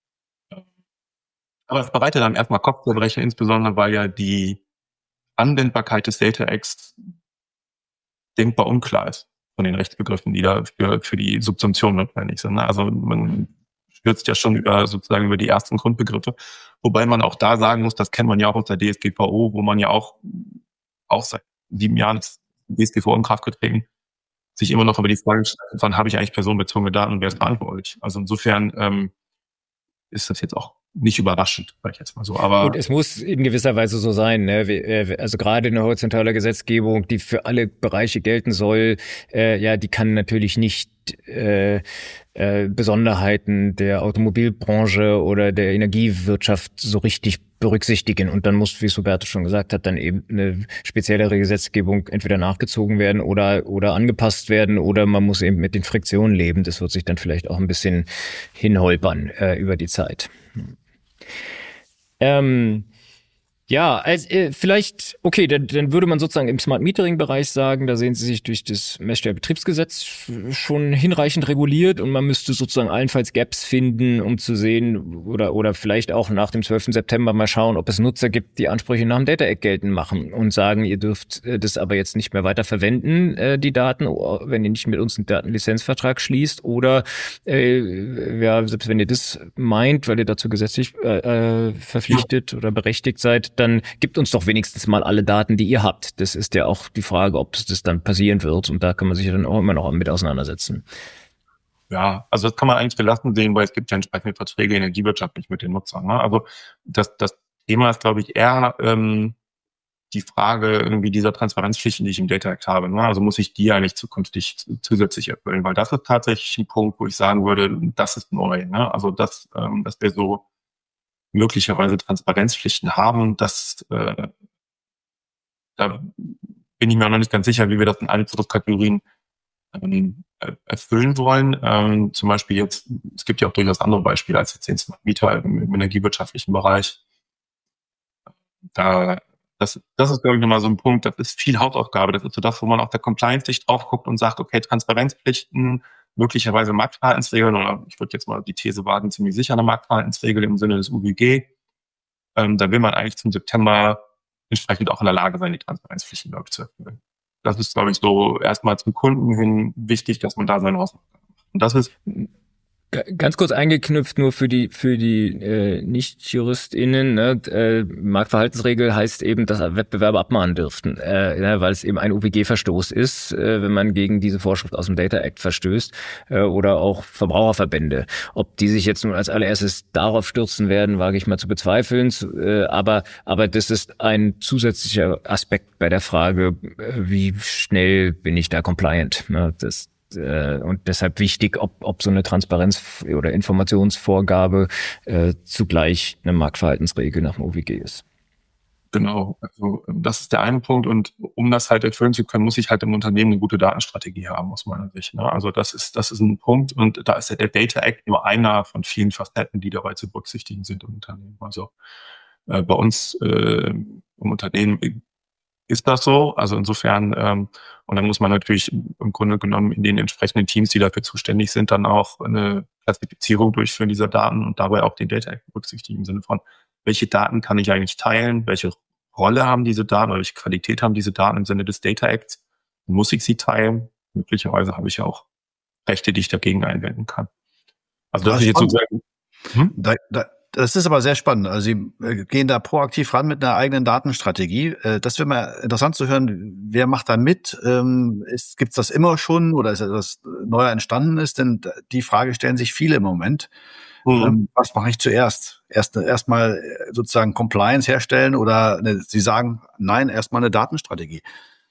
[SPEAKER 3] Aber es bereitet dann erstmal Kopfzerbrechen, insbesondere weil ja die Anwendbarkeit des Data Acts denkbar unklar ist von den Rechtsbegriffen, die da für, für die Subsumption notwendig sind. Also man stürzt ja schon über sozusagen über die ersten Grundbegriffe, wobei man auch da sagen muss, das kennt man ja auch aus der D S G V O, wo man ja auch auch seit sieben Jahren ist D S G V O in Kraft getreten, sich immer noch über die Frage stellt, wann habe ich eigentlich personenbezogene Daten und wer ist verantwortlich? Also insofern ähm, ist das jetzt auch nicht überraschend, sag ich jetzt mal so. Aber
[SPEAKER 2] und es muss in gewisser Weise so sein, ne? Also gerade eine horizontale Gesetzgebung, die für alle Bereiche gelten soll, äh, ja, die kann natürlich nicht äh, äh, Besonderheiten der Automobilbranche oder der Energiewirtschaft so richtig berücksichtigen. Und dann muss, wie es Hubertus schon gesagt hat, dann eben eine speziellere Gesetzgebung entweder nachgezogen werden oder oder angepasst werden oder man muss eben mit den Friktionen leben. Das wird sich dann vielleicht auch ein bisschen hinholpern äh, über die Zeit. Ähm, ja, also, äh, vielleicht, okay, dann, dann würde man sozusagen im Smart Metering Bereich sagen, da sehen Sie sich durch das Messstellbetriebsgesetz schon hinreichend reguliert und man müsste sozusagen allenfalls Gaps finden, um zu sehen oder oder vielleicht auch nach dem zwölften September mal schauen, ob es Nutzer gibt, die Ansprüche nach dem Data Act geltend machen und sagen, ihr dürft äh, das aber jetzt nicht mehr weiter verwenden, äh, die Daten, wenn ihr nicht mit uns einen Datenlizenzvertrag schließt oder äh, ja, selbst wenn ihr das meint, weil ihr dazu gesetzlich äh, äh, verpflichtet oder berechtigt seid, dann gibt uns doch wenigstens mal alle Daten, die ihr habt. Das ist ja auch die Frage, ob das, das dann passieren wird. Und da kann man sich ja dann auch immer noch mit auseinandersetzen.
[SPEAKER 3] Ja, also das kann man eigentlich gelassen sehen, weil es gibt ja entsprechende Verträge energiewirtschaftlich mit den Nutzern. Ne? Also das, das Thema ist, glaube ich, eher ähm, die Frage irgendwie dieser Transparenzpflichten, die ich im Data Act habe. Ne? Also muss ich die eigentlich zukünftig zusätzlich erfüllen, weil das ist tatsächlich ein Punkt, wo ich sagen würde, das ist neu. Ne? Also das, ähm, dass wir so möglicherweise Transparenzpflichten haben, das äh, da bin ich mir auch noch nicht ganz sicher, wie wir das in alle Kategorien ähm, erfüllen wollen. Ähm, zum Beispiel jetzt, es gibt ja auch durchaus andere Beispiele als jetzt den Smart Meter im, im energiewirtschaftlichen Bereich. Da, das, das ist, glaube ich, nochmal so ein Punkt, das ist viel Hauptaufgabe. Das ist so das, wo man auf der Compliance-Sicht drauf guckt und sagt, okay, Transparenzpflichten, möglicherweise Marktverhaltensregeln, oder ich würde jetzt mal die These wagen, ziemlich sicher eine Marktverhaltensregel im Sinne des U W G. Ähm, da will man eigentlich zum September entsprechend auch in der Lage sein, die Transparenzpflichten, glaube ich, zu erfüllen. Das ist, glaube ich, so erstmal zum Kunden hin wichtig, dass man da seine Hausaufgaben macht. Und das ist
[SPEAKER 2] Ganz kurz eingeknüpft nur für die für die äh, Nicht-JuristInnen, ne? äh, Marktverhaltensregel heißt eben, dass Wettbewerber abmahnen dürften, äh, ja, weil es eben ein U W G-Verstoß ist, äh, wenn man gegen diese Vorschrift aus dem Data Act verstößt, äh, oder auch Verbraucherverbände. Ob die sich jetzt nun als allererstes darauf stürzen werden, wage ich mal zu bezweifeln, äh, aber aber das ist ein zusätzlicher Aspekt bei der Frage, äh, wie schnell bin ich da compliant, ne? Das und deshalb wichtig, ob, ob so eine Transparenz- oder Informationsvorgabe äh, zugleich eine Marktverhaltensregel nach dem O W G ist.
[SPEAKER 3] Genau, also das ist der eine Punkt und um das halt erfüllen zu können, muss ich halt im Unternehmen eine gute Datenstrategie haben, aus meiner Sicht. Ne? Also das ist das ist ein Punkt und da ist ja der Data Act nur einer von vielen Facetten, die dabei zu berücksichtigen sind im Unternehmen. Also äh, bei uns äh, im Unternehmen ist das so? Also insofern, ähm, und dann muss man natürlich im Grunde genommen in den entsprechenden Teams, die dafür zuständig sind, dann auch eine Klassifizierung durchführen dieser Daten und dabei auch den Data Act berücksichtigen im Sinne von, welche Daten kann ich eigentlich teilen, welche Rolle haben diese Daten oder welche Qualität haben diese Daten im Sinne des Data Acts, muss ich sie teilen? Möglicherweise habe ich ja auch Rechte, die ich dagegen einwenden kann. Also das, das ist jetzt sozusagen...
[SPEAKER 4] Hm? Da, da, Das ist aber sehr spannend. Also Sie gehen da proaktiv ran mit einer eigenen Datenstrategie. Das wäre mal interessant zu hören. Wer macht da mit? Gibt es das immer schon oder ist das neuer entstanden ist? Denn die Frage stellen sich viele im Moment. Mhm. Ähm, was mache ich zuerst? Erst erstmal sozusagen Compliance herstellen oder eine, Sie sagen, nein, erstmal eine Datenstrategie.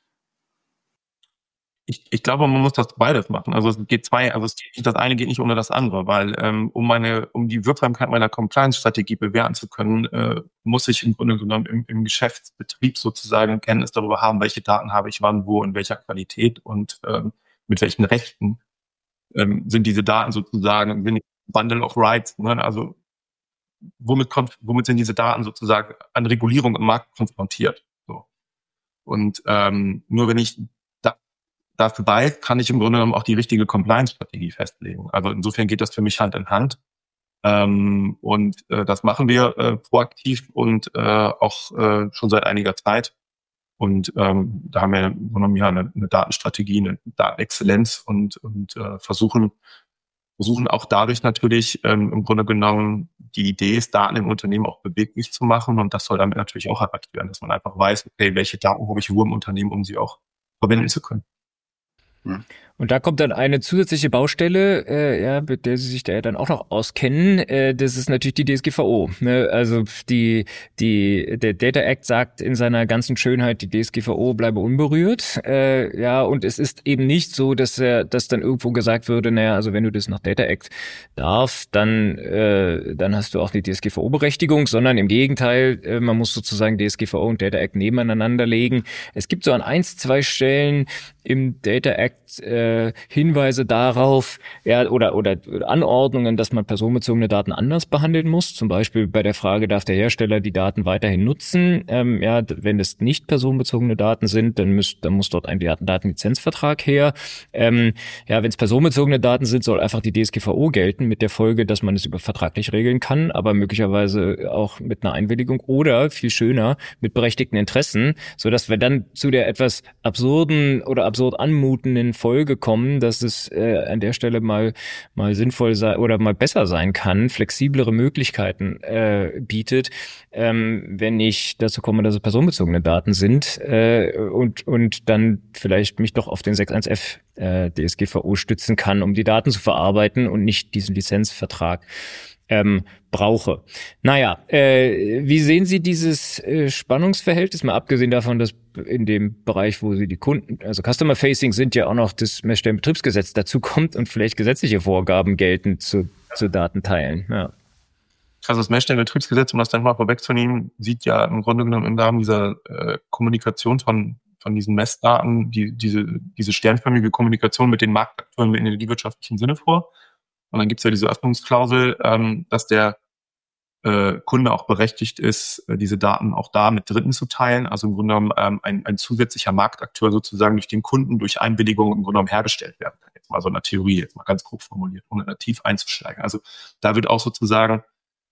[SPEAKER 3] Ich, ich glaube, man muss das beides machen. Also es geht zwei, also es geht, das eine geht nicht ohne das andere, weil ähm, um meine, um die Wirksamkeit meiner Compliance-Strategie bewerten zu können, äh, muss ich im Grunde genommen im, im Geschäftsbetrieb sozusagen Kenntnis darüber haben, welche Daten habe ich wann, wo, in welcher Qualität und ähm, mit welchen Rechten ähm, sind diese Daten sozusagen, sind Bundle of Rights, ne? Also womit kommt, womit sind diese Daten sozusagen an Regulierung im Markt konfrontiert? So. Und ähm, nur wenn ich dafür weiß, kann ich im Grunde genommen auch die richtige Compliance-Strategie festlegen. Also insofern geht das für mich Hand in Hand. Ähm, und äh, das machen wir äh, proaktiv und äh, auch äh, schon seit einiger Zeit. Und ähm, da haben wir im Grunde genommen ja eine, eine Datenstrategie, eine Datenexzellenz und, und äh, versuchen, versuchen auch dadurch natürlich ähm, im Grunde genommen die Idee ist, Daten im Unternehmen auch beweglich zu machen. Und das soll damit natürlich auch erreicht werden, dass man einfach weiß, okay, welche Daten habe ich wo im Unternehmen, um sie auch verwenden zu können.
[SPEAKER 2] Und da kommt dann eine zusätzliche Baustelle, äh, ja, mit der Sie sich da ja dann auch noch auskennen. Äh, das ist natürlich die D S G V O. Ne? Also die, die, der Data Act sagt in seiner ganzen Schönheit, die D S G V O bleibe unberührt. Äh, ja, und es ist eben nicht so, dass er, dass dann irgendwo gesagt würde, naja, also wenn du das nach Data Act darfst, dann, äh, dann hast du auch die D S G V O-Berechtigung, sondern im Gegenteil, äh, man muss sozusagen D S G V O und Data Act nebeneinander legen. Es gibt so an eins, zwei Stellen im Data Act äh, Hinweise darauf, ja, oder, oder Anordnungen, dass man personenbezogene Daten anders behandeln muss. Zum Beispiel bei der Frage, darf der Hersteller die Daten weiterhin nutzen? Ähm, ja, wenn es nicht personenbezogene Daten sind, dann muss, dann muss dort ein Datenlizenzvertrag her. Ähm, ja, wenn es personenbezogene Daten sind, soll einfach die D S G V O gelten, mit der Folge, dass man es über vertraglich regeln kann, aber möglicherweise auch mit einer Einwilligung oder, viel schöner, mit berechtigten Interessen, sodass wir dann zu der etwas absurden oder absurd anmutenden Folge kommen, dass es äh, an der Stelle mal mal sinnvoll sein oder mal besser sein kann, flexiblere Möglichkeiten äh, bietet, ähm, wenn ich dazu komme, dass es personenbezogene Daten sind äh, und und dann vielleicht mich doch auf den sechs Punkt eins F äh, D S G V O stützen kann, um die Daten zu verarbeiten und nicht diesen Lizenzvertrag ähm, brauche. Naja, äh, wie sehen Sie dieses äh, Spannungsverhältnis, mal abgesehen davon, dass in dem Bereich, wo Sie die Kunden, also Customer Facing sind, ja auch noch das Messstellenbetriebsgesetz dazu kommt und vielleicht gesetzliche Vorgaben gelten zu, zu Datenteilen. Ja.
[SPEAKER 3] Also das Messstellenbetriebsgesetz, um das dann mal vorwegzunehmen, sieht ja im Grunde genommen im Rahmen dieser äh, Kommunikation von von diesen Messdaten, die, diese, diese sternförmige Kommunikation mit den Marktakteuren im energiewirtschaftlichen Sinne vor. Und dann gibt es ja diese Öffnungsklausel, ähm, dass der äh, Kunde auch berechtigt ist, äh, diese Daten auch da mit Dritten zu teilen. Also im Grunde genommen ähm, ein, ein zusätzlicher Marktakteur sozusagen durch den Kunden durch Einwilligung im Grunde genommen hergestellt werden kann. Jetzt mal so eine Theorie, jetzt mal ganz grob formuliert, ohne da tief einzusteigen. Also da wird auch sozusagen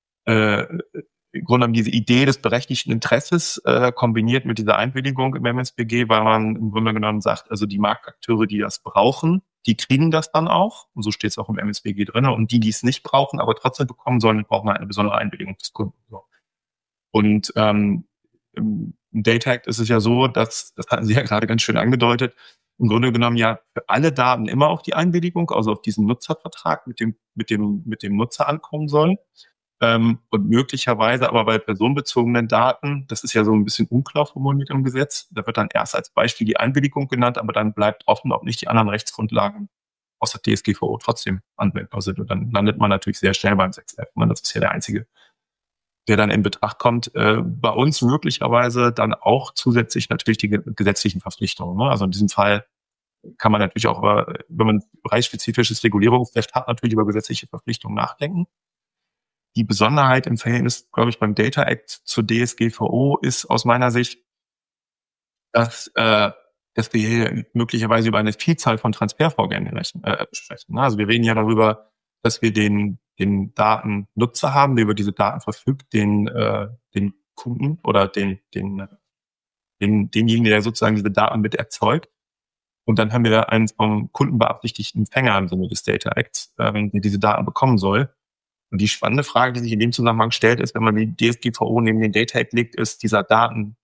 [SPEAKER 3] äh, im Grunde genommen diese Idee des berechtigten Interesses äh, kombiniert mit dieser Einwilligung im M S B G, weil man im Grunde genommen sagt, also die Marktakteure, die das brauchen, die kriegen das dann auch. Und so steht es auch im M S B G drin. Und die, die es nicht brauchen, aber trotzdem bekommen sollen, brauchen eine besondere Einwilligung des Kunden. So. Und ähm, im Data Act ist es ja so, dass, das hatten Sie ja gerade ganz schön angedeutet, im Grunde genommen ja für alle Daten immer auch die Einwilligung, also auf diesen Nutzervertrag mit dem, mit dem, mit dem Nutzer ankommen soll. Ähm, und möglicherweise aber bei personenbezogenen Daten, das ist ja so ein bisschen unklar formuliert im Gesetz, da wird dann erst als Beispiel die Einwilligung genannt, aber dann bleibt offen, ob nicht die anderen Rechtsgrundlagen aus der D S G V O trotzdem anwendbar sind. Und dann landet man natürlich sehr schnell beim sechs F. Das ist ja der einzige, der dann in Betracht kommt. Äh, bei uns möglicherweise dann auch zusätzlich natürlich die gesetzlichen Verpflichtungen. Ne? Also in diesem Fall kann man natürlich auch, über, wenn man bereichsspezifisches Regulierungsrecht hat, natürlich über gesetzliche Verpflichtungen nachdenken. Die Besonderheit im Verhältnis, glaube ich, beim Data Act zur D S G V O ist aus meiner Sicht, dass, äh, dass wir hier möglicherweise über eine Vielzahl von Transfervorgängen äh, sprechen. Also wir reden ja darüber, dass wir den, den Datennutzer haben, der über diese Daten verfügt, den, äh, den Kunden oder den, den, den, denjenigen, der sozusagen diese Daten mit erzeugt. Und dann haben wir einen vom Kunden beabsichtigten Empfänger im Sinne des Data Acts, äh, der diese Daten bekommen soll. Und die spannende Frage, die sich in dem Zusammenhang stellt, ist, wenn man die D S G V O neben den Data Act legt, ist dieser Daten,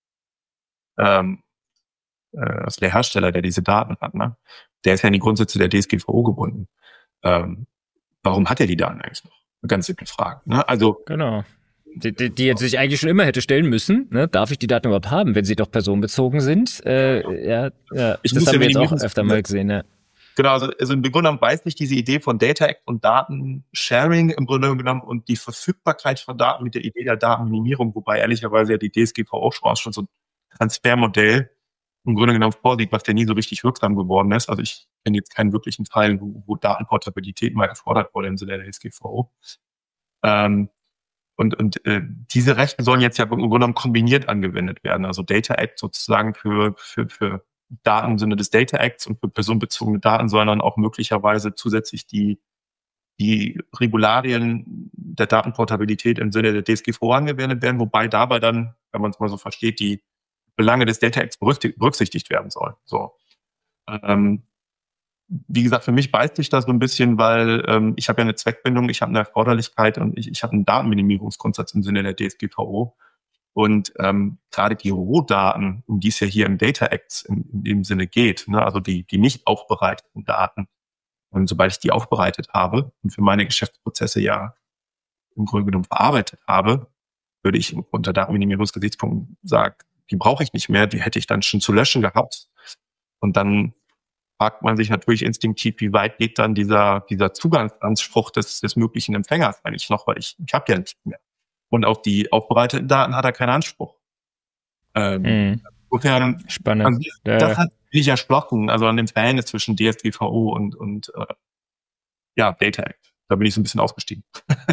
[SPEAKER 3] ähm, äh, also der Hersteller, der diese Daten hat, ne? Der ist ja in die Grundsätze der D S G V O gebunden. Ähm, warum hat er die Daten eigentlich noch? Eine ganz simple Frage. Ne? Also
[SPEAKER 2] genau. Die, die, die jetzt sich eigentlich schon immer hätte stellen müssen. Ne? Darf ich die Daten überhaupt haben, wenn sie doch personenbezogen sind? Äh, ja, ja.
[SPEAKER 3] Ich
[SPEAKER 2] das
[SPEAKER 3] muss
[SPEAKER 2] haben
[SPEAKER 3] ja
[SPEAKER 2] wir jetzt auch
[SPEAKER 3] wenigstens-
[SPEAKER 2] öfter mal gesehen. Ja.
[SPEAKER 3] Genau, also, also im Grunde genommen weiß ich diese Idee von Data Act und Datensharing im Grunde genommen und die Verfügbarkeit von Daten mit der Idee der Datenminimierung, wobei ehrlicherweise ja die D S G V O auch schon so ein Transfermodell im Grunde genommen vorsieht, was ja nie so richtig wirksam geworden ist. Also ich kenne jetzt keinen wirklichen Fall, wo, wo Datenportabilität mal erfordert wurde im Sinne der D S G V O. Ähm, und und äh, diese Rechte sollen jetzt ja im Grunde genommen kombiniert angewendet werden. Also Data Act sozusagen für für für Daten im Sinne des Data Acts und für personenbezogene Daten sollen dann auch möglicherweise zusätzlich die die Regularien der Datenportabilität im Sinne der D S G V O angewendet werden, wobei dabei dann, wenn man es mal so versteht, die Belange des Data Acts berücksichtigt werden sollen. So. Ähm, wie gesagt, für mich beißt sich das so ein bisschen, weil ähm, ich habe ja eine Zweckbindung, ich habe eine Erforderlichkeit und ich, ich habe einen Datenminimierungsgrundsatz im Sinne der D S G V O. Und ähm, gerade die Rohdaten, um die es ja hier im Data Act in, in dem Sinne geht, ne, also die, die nicht aufbereiteten Daten, und sobald ich die aufbereitet habe und für meine Geschäftsprozesse ja im Grunde genommen verarbeitet habe, würde ich unter Datenminimierungsgesichtspunkten sagen, die brauche ich nicht mehr, die hätte ich dann schon zu löschen gehabt. Und dann fragt man sich natürlich instinktiv, wie weit geht dann dieser dieser Zugangsanspruch des, des möglichen Empfängers eigentlich noch, weil ich, ich habe ja nichts mehr. Und auf die aufbereiteten Daten hat er keinen Anspruch. Ähm,
[SPEAKER 2] Mhm.
[SPEAKER 3] Insofern,
[SPEAKER 2] Spannend.
[SPEAKER 3] also,
[SPEAKER 2] Ja.
[SPEAKER 3] das hat sich erschlossen, also an dem Verhältnis zwischen D S G V O und, und äh, ja, Data Act. Da bin ich so ein bisschen ausgestiegen.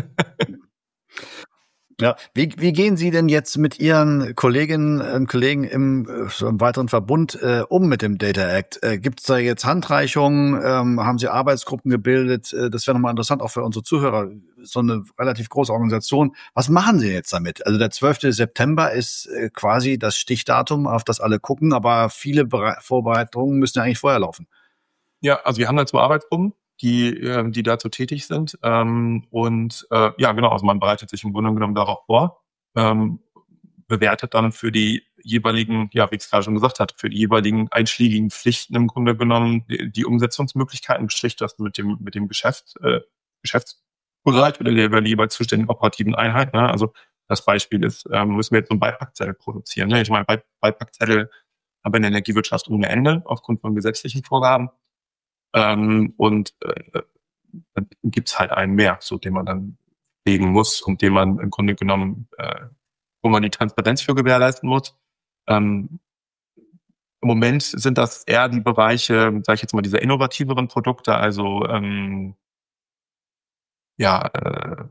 [SPEAKER 4] Ja, wie, wie gehen Sie denn jetzt mit Ihren Kolleginnen und Kollegen im, äh, so im weiteren Verbund äh, um mit dem Data Act? Äh, Gibt es da jetzt Handreichungen? Ähm, haben Sie Arbeitsgruppen gebildet? Äh, das wäre nochmal interessant, auch für unsere Zuhörer. So eine relativ große Organisation. Was machen Sie jetzt damit? Also der zwölfte September ist äh, quasi das Stichdatum, auf das alle gucken, aber viele Bere- Vorbereitungen müssen ja eigentlich vorher laufen.
[SPEAKER 3] Ja, also wir haben dazu Arbeitsgruppen, die, äh, die dazu tätig sind. Ähm, und äh, ja, genau, also man bereitet sich im Grunde genommen darauf vor, ähm, bewertet dann für die jeweiligen, ja, wie ich es gerade schon gesagt hatte, für die jeweiligen einschlägigen Pflichten im Grunde genommen die, die Umsetzungsmöglichkeiten, bespricht das mit dem mit dem Geschäft, äh, Geschäftsbereich oder der, der jeweils zuständigen operativen Einheit. Ne? Also das Beispiel ist, ähm, müssen wir jetzt so einen Beipackzettel produzieren. Ne? Ich meine, Be- Beipackzettel haben wir in der Energiewirtschaft ohne Ende aufgrund von gesetzlichen Vorgaben. Ähm, und äh, dann gibt's halt einen mehr, so den man dann legen muss und den man im Grunde genommen, äh, wo man die Transparenz für gewährleisten muss. Ähm, Im Moment sind das eher die Bereiche, sage ich jetzt mal, dieser innovativeren Produkte, also ähm, ja, äh,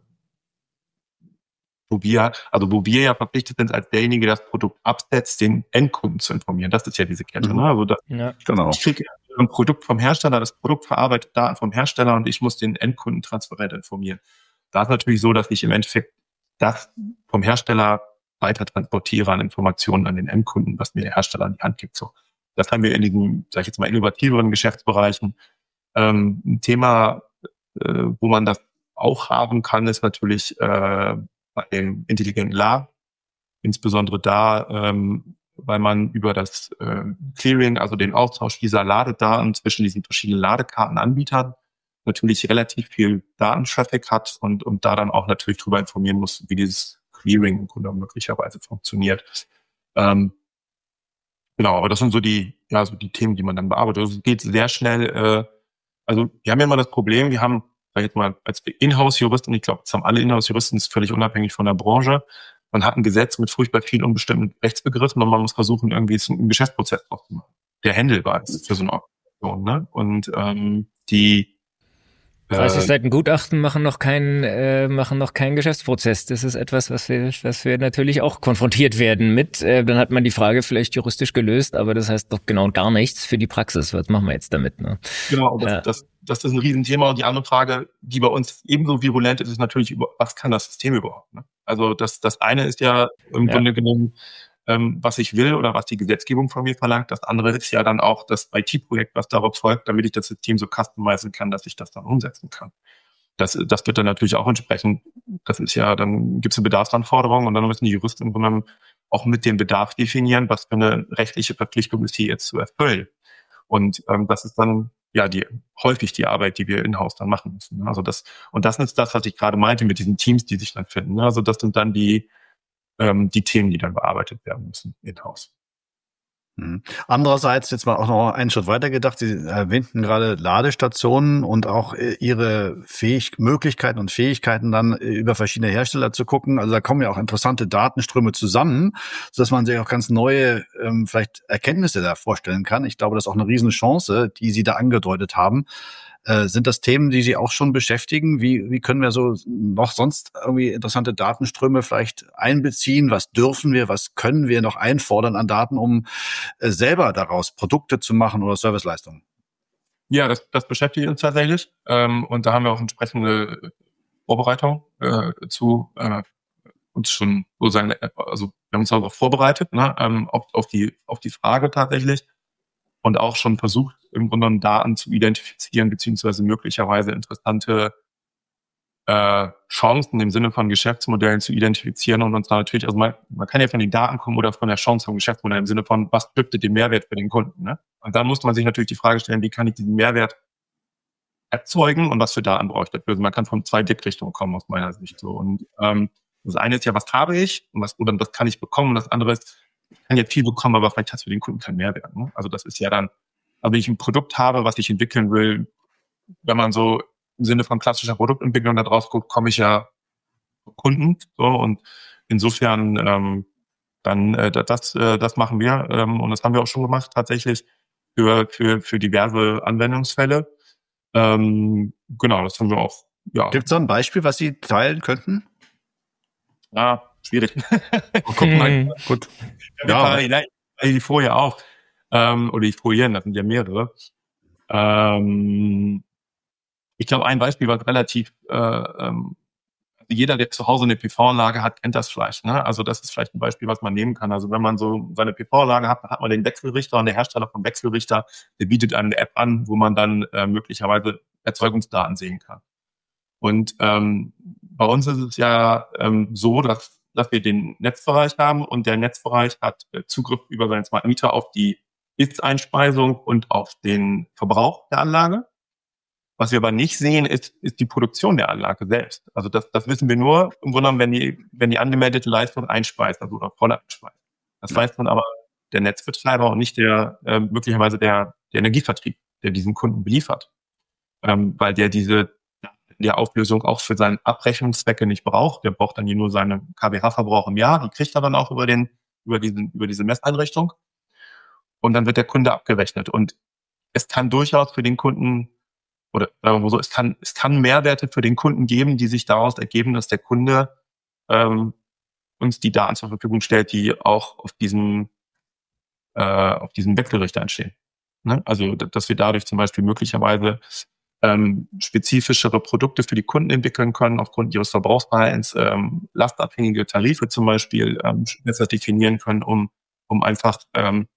[SPEAKER 3] wo wir, also wo wir ja verpflichtet sind, als derjenige, der das Produkt absetzt, den Endkunden zu informieren. Das ist ja diese Kette.
[SPEAKER 4] Mhm.
[SPEAKER 3] Ne? Also da,
[SPEAKER 2] Ja.
[SPEAKER 4] Genau.
[SPEAKER 3] ich kriege ein Produkt vom Hersteller, das Produkt verarbeitet Daten vom Hersteller und ich muss den Endkunden transparent informieren. Da ist natürlich so, dass ich im Endeffekt das vom Hersteller weiter transportiere an Informationen an den Endkunden, was mir der Hersteller an die Hand gibt. So, das haben wir in diesen, sag ich jetzt mal, innovativeren Geschäftsbereichen. Ähm, ein Thema, äh, wo man das auch haben kann, ist natürlich äh, bei dem intelligenten L A, insbesondere da, ähm, weil man über das äh, Clearing, also den Austausch dieser Ladedaten zwischen diesen verschiedenen Ladekartenanbietern, natürlich relativ viel Datentraffic hat und, und da dann auch natürlich darüber informieren muss, wie dieses Clearing im Grunde möglicherweise funktioniert. Ähm, genau, aber das sind so die, ja, so die Themen, die man dann bearbeitet. Also es geht sehr schnell, äh, also wir haben ja immer das Problem, wir haben, sag ich jetzt mal, als Inhouse-Juristen, ich glaube, das haben alle Inhouse-Juristen, ist völlig unabhängig von der Branche. Man hat ein Gesetz mit furchtbar vielen unbestimmten Rechtsbegriffen und man muss versuchen, irgendwie einen Geschäftsprozess draus zu machen, der handelbar ist für so eine Organisation. Ne? Und ähm, die
[SPEAKER 2] dreißig Seiten Gutachten machen noch keinen äh, machen noch keinen Geschäftsprozess. Das ist etwas, was wir was wir natürlich auch konfrontiert werden mit. Äh, dann hat man die Frage vielleicht juristisch gelöst, aber das heißt doch genau gar nichts für die Praxis. Was machen wir jetzt damit? Ne?
[SPEAKER 3] Genau, das,
[SPEAKER 2] Ja.
[SPEAKER 3] das, das ist ein Riesenthema. Und die andere Frage, die bei uns ebenso virulent ist, ist natürlich, über, was kann das System überhaupt? Ne? Also das, das eine ist ja im
[SPEAKER 2] Ja.
[SPEAKER 3] Grunde genommen, ähm, was ich will oder was die Gesetzgebung von mir verlangt. Das andere ist ja dann auch das I T-Projekt, was darauf folgt, damit ich das System so customizen kann, dass ich das dann umsetzen kann. Das, das wird dann natürlich auch entsprechend, das ist ja, dann gibt es eine Bedarfsanforderung und dann müssen die Juristen im Grunde genommen auch mit dem Bedarf definieren, was für eine rechtliche Verpflichtung ist hier jetzt zu erfüllen. Und ähm, das ist dann ja die häufig die Arbeit, die wir in-house dann machen müssen. Also das, und das ist das, was ich gerade meinte mit diesen Teams, die sich dann finden. Also das sind dann die, ähm, die Themen, die dann bearbeitet werden müssen in-house.
[SPEAKER 4] Andererseits jetzt mal auch noch einen Schritt weiter gedacht. Sie erwähnten gerade Ladestationen und auch ihre Fähig- Möglichkeiten und Fähigkeiten dann über verschiedene Hersteller zu gucken. Also da kommen ja auch interessante Datenströme zusammen, sodass man sich auch ganz neue ähm, vielleicht Erkenntnisse da vorstellen kann. Ich glaube, das ist auch eine Riesenchance, die Sie da angedeutet haben. Äh, sind das Themen, die Sie auch schon beschäftigen? Wie, wie können wir so noch sonst irgendwie interessante Datenströme vielleicht einbeziehen? Was dürfen wir, was können wir noch einfordern an Daten, um äh, selber daraus Produkte zu machen oder Serviceleistungen?
[SPEAKER 3] Ja, das, das beschäftigt uns tatsächlich. Ähm, und da haben wir auch entsprechende Vorbereitung äh, zu äh, uns schon sozusagen, also wir haben uns darauf vorbereitet, ne, ähm, auf, auf die auf die Frage tatsächlich. Und auch schon versucht, im Grunde genommen Daten zu identifizieren, beziehungsweise möglicherweise interessante äh, Chancen im Sinne von Geschäftsmodellen zu identifizieren und uns da natürlich, also man, man kann ja von den Daten kommen oder von der Chance vom Geschäftsmodell im Sinne von, was stiftet den Mehrwert für den Kunden, ne? Und dann muss man sich natürlich die Frage stellen, wie kann ich diesen Mehrwert erzeugen und was für Daten brauche ich dafür? Also man kann von zwei Dickrichtungen kommen aus meiner Sicht so. Und ähm, das eine ist ja, was habe ich und was, oder was kann ich bekommen, und das andere ist, ich kann ja viel bekommen, aber vielleicht hat es für den Kunden keinen Mehrwert. Ne? Also das ist ja dann, also wenn ich ein Produkt habe, was ich entwickeln will, wenn man so im Sinne von klassischer Produktentwicklung da drauf guckt, komme ich ja zu Kunden. So, und insofern ähm, dann äh, das, äh, das machen wir ähm, und das haben wir auch schon gemacht tatsächlich für für für diverse Anwendungsfälle. Ähm, genau, das haben wir auch. Ja.
[SPEAKER 4] Gibt es da ein Beispiel, was Sie teilen könnten?
[SPEAKER 3] Ja, schwierig.
[SPEAKER 4] Oh, guck mal, gut.
[SPEAKER 3] Ja, ja, die Folie auch. Ähm, oder die Folien, das sind ja mehrere. Ähm, ich glaube, ein Beispiel war relativ, äh, ähm, jeder, der zu Hause eine P V-Anlage hat, kennt das vielleicht. Ne? Also das ist vielleicht ein Beispiel, was man nehmen kann. Also wenn man so seine P V-Anlage hat, dann hat man den Wechselrichter und der Hersteller vom Wechselrichter, der bietet eine App an, wo man dann äh, möglicherweise Erzeugungsdaten sehen kann. Und ähm, bei uns ist es ja ähm, so, dass, dass wir den Netzbereich haben und der Netzbereich hat äh, Zugriff über seinen Smart Meter auf die Ist-Einspeisung und auf den Verbrauch der Anlage. Was wir aber nicht sehen, ist, ist die Produktion der Anlage selbst. Also das, das wissen wir nur im Grunde genommen, wenn die, wenn die angemeldete Leistung einspeist, also oder voll einspeist. Das weiß dann aber der Netzbetreiber und nicht der äh, möglicherweise der, der Energievertrieb, der diesen Kunden beliefert, ähm, weil der diese der Auflösung auch für seine Abrechnungszwecke nicht braucht. Der braucht dann hier nur seinen K W H-Verbrauch im Jahr. Die kriegt er dann auch über den, über diesen, über diese Messeinrichtung. Und dann wird der Kunde abgerechnet. Und es kann durchaus für den Kunden, oder sagen wir mal so, es kann, es kann Mehrwerte für den Kunden geben, die sich daraus ergeben, dass der Kunde ähm, uns die Daten zur Verfügung stellt, die auch auf diesem, äh, auf diesem Wechselrichter entstehen. Ne? Also, dass wir dadurch zum Beispiel möglicherweise Ähm, spezifischere Produkte für die Kunden entwickeln können, aufgrund ihres Verbrauchsverhaltens, ähm, lastabhängige Tarife zum Beispiel ähm, besser definieren können, um um einfach ähm,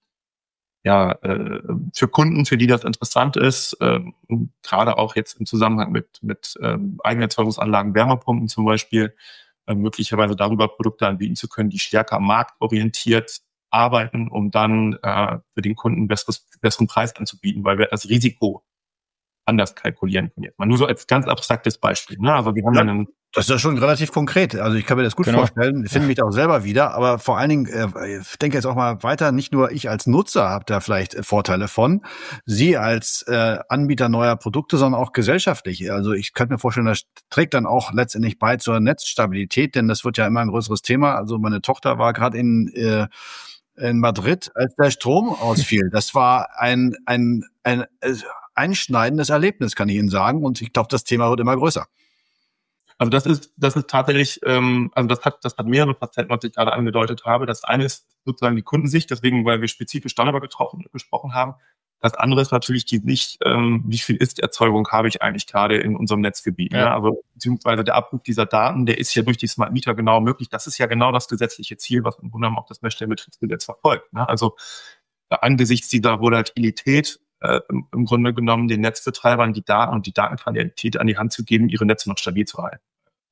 [SPEAKER 3] ja äh, für Kunden, für die das interessant ist, ähm, gerade auch jetzt im Zusammenhang mit mit ähm, Eigenerzeugungsanlagen, Wärmepumpen zum Beispiel, äh, möglicherweise darüber Produkte anbieten zu können, die stärker marktorientiert arbeiten, um dann äh, für den Kunden besseres, besseren Preis anzubieten, weil wir das Risiko anders kalkulieren können. Jetzt mal nur so als ganz abstraktes Beispiel. Ne? Also wir haben
[SPEAKER 4] Ja,
[SPEAKER 3] einen,
[SPEAKER 4] das ist ja schon relativ konkret. Also ich kann mir das gut
[SPEAKER 2] Genau.
[SPEAKER 4] vorstellen. Ich finde mich da auch selber wieder. Aber vor allen Dingen, äh, ich denke jetzt auch mal weiter, nicht nur ich als Nutzer habe da vielleicht äh, Vorteile von, Sie als äh, Anbieter neuer Produkte, sondern auch gesellschaftlich. Also ich könnte mir vorstellen, das trägt dann auch letztendlich bei zur Netzstabilität, denn das wird ja immer ein größeres Thema. Also meine Tochter war gerade in äh, in Madrid, als der Strom ausfiel. Das war ein ein ein äh, einschneidendes Erlebnis, kann ich Ihnen sagen. Und ich glaube, das Thema wird immer größer.
[SPEAKER 3] also das ist, das ist tatsächlich, ähm, also das hat, das hat mehrere Facetten, was ich gerade angedeutet habe. Das eine ist sozusagen die Kundensicht, deswegen, weil wir spezifisch darüber getroffen, gesprochen haben. Das andere ist natürlich die Sicht, ähm, wie viel Ist-Erzeugung habe ich eigentlich gerade in unserem Netzgebiet.
[SPEAKER 2] Ja.
[SPEAKER 3] Ne? Also beziehungsweise der Abruf dieser Daten, der ist ja durch die Smart Meter genau möglich. Das ist ja genau das gesetzliche Ziel, was im Grunde genommen auch das Messstellenbetriebsgesetz verfolgt. Ne? Also äh, angesichts dieser Volatilität äh, im, im Grunde genommen den Netzbetreibern die Daten und die Datenqualität an die Hand zu geben, ihre Netze noch stabil zu halten.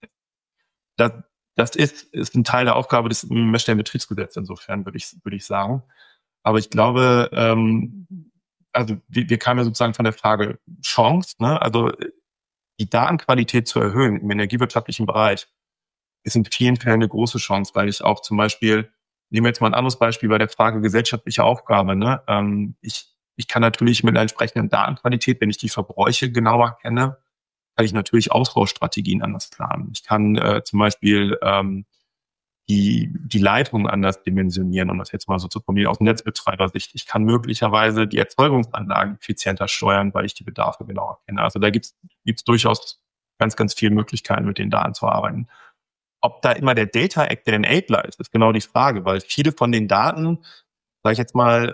[SPEAKER 3] Das, das ist, ist ein Teil der Aufgabe des Messstellenbetriebsgesetzes, insofern würde ich, würde ich sagen. Aber ich glaube, ähm, also wir, wir kamen ja sozusagen von der Frage Chance, ne? Also die Datenqualität zu erhöhen im energiewirtschaftlichen Bereich ist in vielen Fällen eine große Chance, weil ich auch zum Beispiel, nehmen wir jetzt mal ein anderes Beispiel bei der Frage gesellschaftliche Aufgabe, ne? Ähm, ich, ich kann natürlich mit einer entsprechenden Datenqualität, wenn ich die Verbräuche genauer kenne, kann ich natürlich Ausbaustrategien anders planen. Ich kann äh, zum Beispiel ähm, die, die Leitung anders dimensionieren, um das jetzt mal so zu formulieren, aus Netzbetreibersicht. Ich kann möglicherweise die Erzeugungsanlagen effizienter steuern, weil ich die Bedarfe genauer kenne. Also da gibt's gibt's durchaus ganz, ganz viele Möglichkeiten, mit den Daten zu arbeiten. Ob da immer der Data Act der Enabler ist, ist genau die Frage, weil viele von den Daten, sage ich jetzt mal,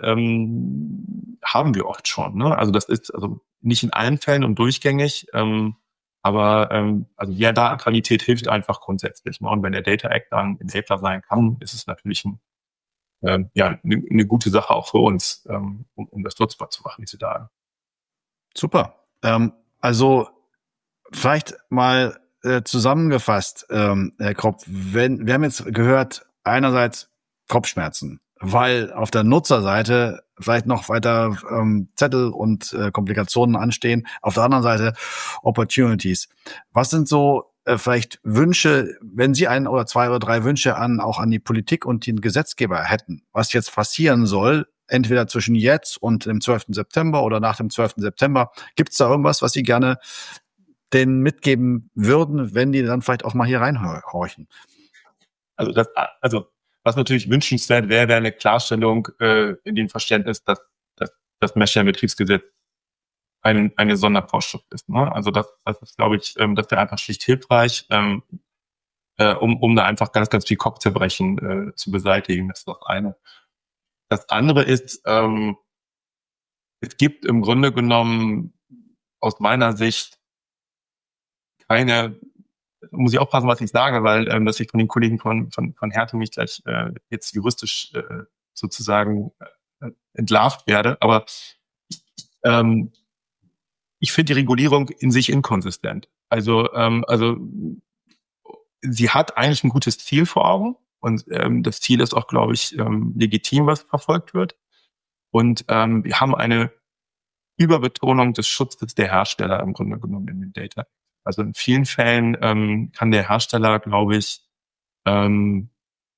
[SPEAKER 3] ähm, haben wir oft schon. Ne? Also das ist also nicht in allen Fällen und durchgängig, ähm, aber ähm, also ja, Datenqualität hilft einfach grundsätzlich. Ne? Und wenn der Data Act dann Enabler sein kann, ist es natürlich ein, ähm, ja, eine, eine gute Sache auch für uns, ähm, um, um das nutzbar zu machen, diese Daten.
[SPEAKER 4] Super. Ähm, also vielleicht mal äh, zusammengefasst, ähm, Herr Kropp, wenn, wir haben jetzt gehört, einerseits Kopfschmerzen, weil auf der Nutzerseite vielleicht noch weiter ähm, Zettel und äh, Komplikationen anstehen, auf der anderen Seite Opportunities. Was sind so äh, vielleicht Wünsche, wenn Sie ein oder zwei oder drei Wünsche an auch an die Politik und den Gesetzgeber hätten, was jetzt passieren soll, entweder zwischen jetzt und dem zwölften September oder nach dem zwölften September, gibt es da irgendwas, was Sie gerne denen mitgeben würden, wenn die dann vielleicht auch mal hier reinhorchen?
[SPEAKER 3] Also das, also was natürlich wünschenswert wäre, wäre eine Klarstellung äh, in dem Verständnis, dass, dass das Messstellenbetriebsgesetz eine, eine Sondervorschrift ist. Ne? Also das, das ist, glaube ich, ähm, das wäre einfach schlicht hilfreich, ähm, äh, um, um da einfach ganz, ganz viel Kopfzerbrechen äh, zu beseitigen. Das ist das eine. Das andere ist, ähm, es gibt im Grunde genommen aus meiner Sicht keine, muss ich aufpassen, was ich sage, weil ähm, dass ich von den Kollegen von von von Hertel nicht gleich äh, jetzt juristisch äh, sozusagen äh, entlarvt werde, aber ich, ähm, ich finde die Regulierung in sich inkonsistent. Also ähm, also sie hat eigentlich ein gutes Ziel vor Augen und ähm, das Ziel ist auch, glaube ich, ähm, legitim, was verfolgt wird. Und ähm, wir haben eine Überbetonung des Schutzes der Hersteller im Grunde genommen in den Data. Also in vielen Fällen ähm, kann der Hersteller, glaube ich, ähm,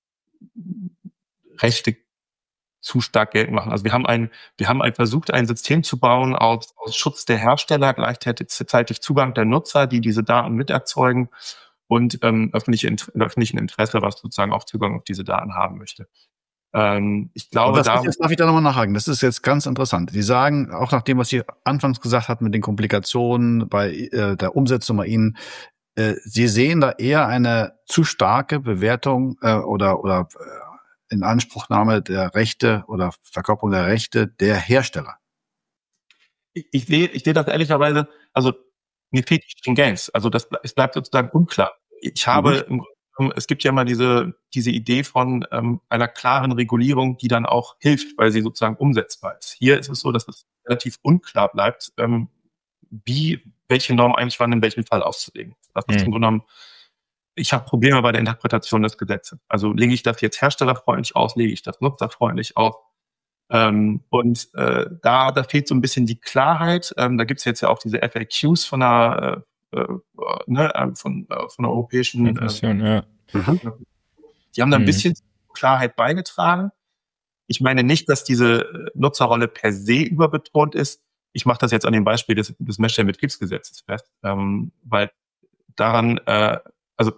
[SPEAKER 3] Rechte zu stark geltend machen. Also wir haben ein, wir haben ein versucht, ein System zu bauen aus, aus Schutz der Hersteller, gleichzeitig Zugang der Nutzer, die diese Daten miterzeugen und ähm, öffentliche, öffentlichen Interesse, was sozusagen auch Zugang auf diese Daten haben möchte. Ähm, ich glaube,
[SPEAKER 4] da jetzt, darf ich da nochmal nachhaken? Das ist jetzt ganz interessant. Sie sagen, auch nach dem, was Sie anfangs gesagt hatten mit den Komplikationen bei äh, der Umsetzung bei Ihnen, äh, Sie sehen da eher eine zu starke Bewertung äh, oder oder äh, Inanspruchnahme der Rechte oder Verkörperung der Rechte der Hersteller.
[SPEAKER 3] Ich, ich sehe, ich sehe das ehrlicherweise, also mir fehlt die Stringenz. Also das, es bleibt sozusagen unklar. Ich habe mhm. im Es gibt ja immer diese diese Idee von ähm, einer klaren Regulierung, die dann auch hilft, weil sie sozusagen umsetzbar ist. Hier ist es so, dass es relativ unklar bleibt, ähm, wie welche Norm eigentlich wann in welchem Fall auszulegen. Das ist mhm. im Grunde genommen, ich habe Probleme bei der Interpretation des Gesetzes. Also lege ich das jetzt herstellerfreundlich aus, lege ich das nutzerfreundlich aus. Ähm, und äh, da da fehlt so ein bisschen die Klarheit. Ähm, da gibt es jetzt ja auch diese F A Qs von der äh, ne, von, von der europäischen
[SPEAKER 2] Kommission, äh, ja.
[SPEAKER 3] Mhm. Die haben da ein mhm. bisschen Klarheit beigetragen. Ich meine nicht, dass diese Nutzerrolle per se überbetont ist. Ich mache das jetzt an dem Beispiel des, des Messstellenbetriebsgesetzes fest, ähm, weil daran, äh, also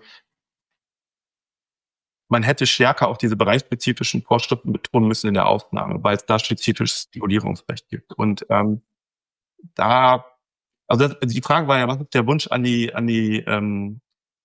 [SPEAKER 3] man hätte stärker auch diese bereichsspezifischen Vorschriften betonen müssen in der Aufnahme, weil es da spezifisches Regulierungsrecht gibt. Und ähm, da Also, das, also die Frage war ja, was ist der Wunsch an die an die ähm,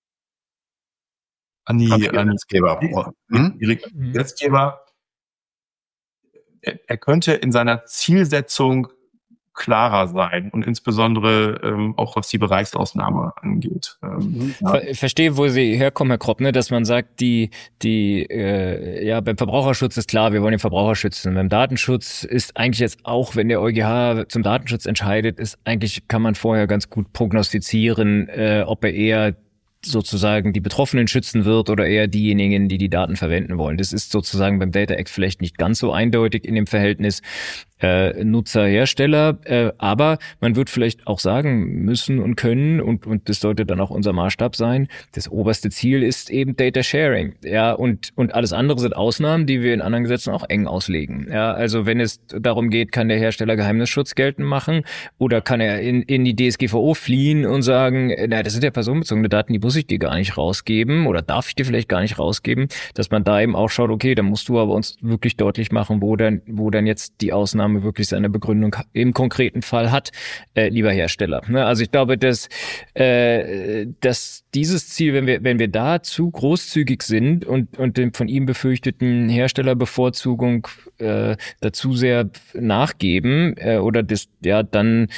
[SPEAKER 3] an die, die
[SPEAKER 4] Gesetzgeber?
[SPEAKER 3] Hm? Die Gesetzgeber. Er, er könnte in seiner Zielsetzung klarer sein und insbesondere ähm, auch was die Bereichsausnahme angeht. Ähm,
[SPEAKER 2] ja. Ich verstehe, wo Sie herkommen, Herr Kropp, ne? Dass man sagt, die die äh, ja beim Verbraucherschutz ist klar, wir wollen den Verbraucher schützen. Beim Datenschutz ist eigentlich jetzt auch, wenn der EuGH zum Datenschutz entscheidet, ist eigentlich kann man vorher ganz gut prognostizieren, äh, ob er eher sozusagen die Betroffenen schützen wird oder eher diejenigen, die die Daten verwenden wollen. Das ist sozusagen beim Data Act vielleicht nicht ganz so eindeutig in dem Verhältnis. äh, Nutzer, Hersteller. Äh, aber man wird vielleicht auch sagen müssen und können, und, und das sollte dann auch unser Maßstab sein, das oberste Ziel ist eben Data Sharing. Ja, und, und alles andere sind Ausnahmen, die wir in anderen Gesetzen auch eng auslegen. Ja, also wenn es darum geht, kann der Hersteller Geheimnisschutz geltend machen oder kann er in, in die D S G V O fliehen und sagen, na, das sind ja personenbezogene Daten, die muss ich dir gar nicht rausgeben oder darf ich dir vielleicht gar nicht rausgeben, dass man da eben auch schaut, okay, dann musst du aber uns wirklich deutlich machen, wo dann, wo dann jetzt die Ausnahme wirklich seine Begründung im konkreten Fall hat, äh, lieber Hersteller. Ne? Also ich glaube, dass, äh, dass dieses Ziel, wenn wir, wenn wir da zu großzügig sind und, und dem von ihm befürchteten Herstellerbevorzugung äh, dazu sehr nachgeben, äh, oder das, ja, dann,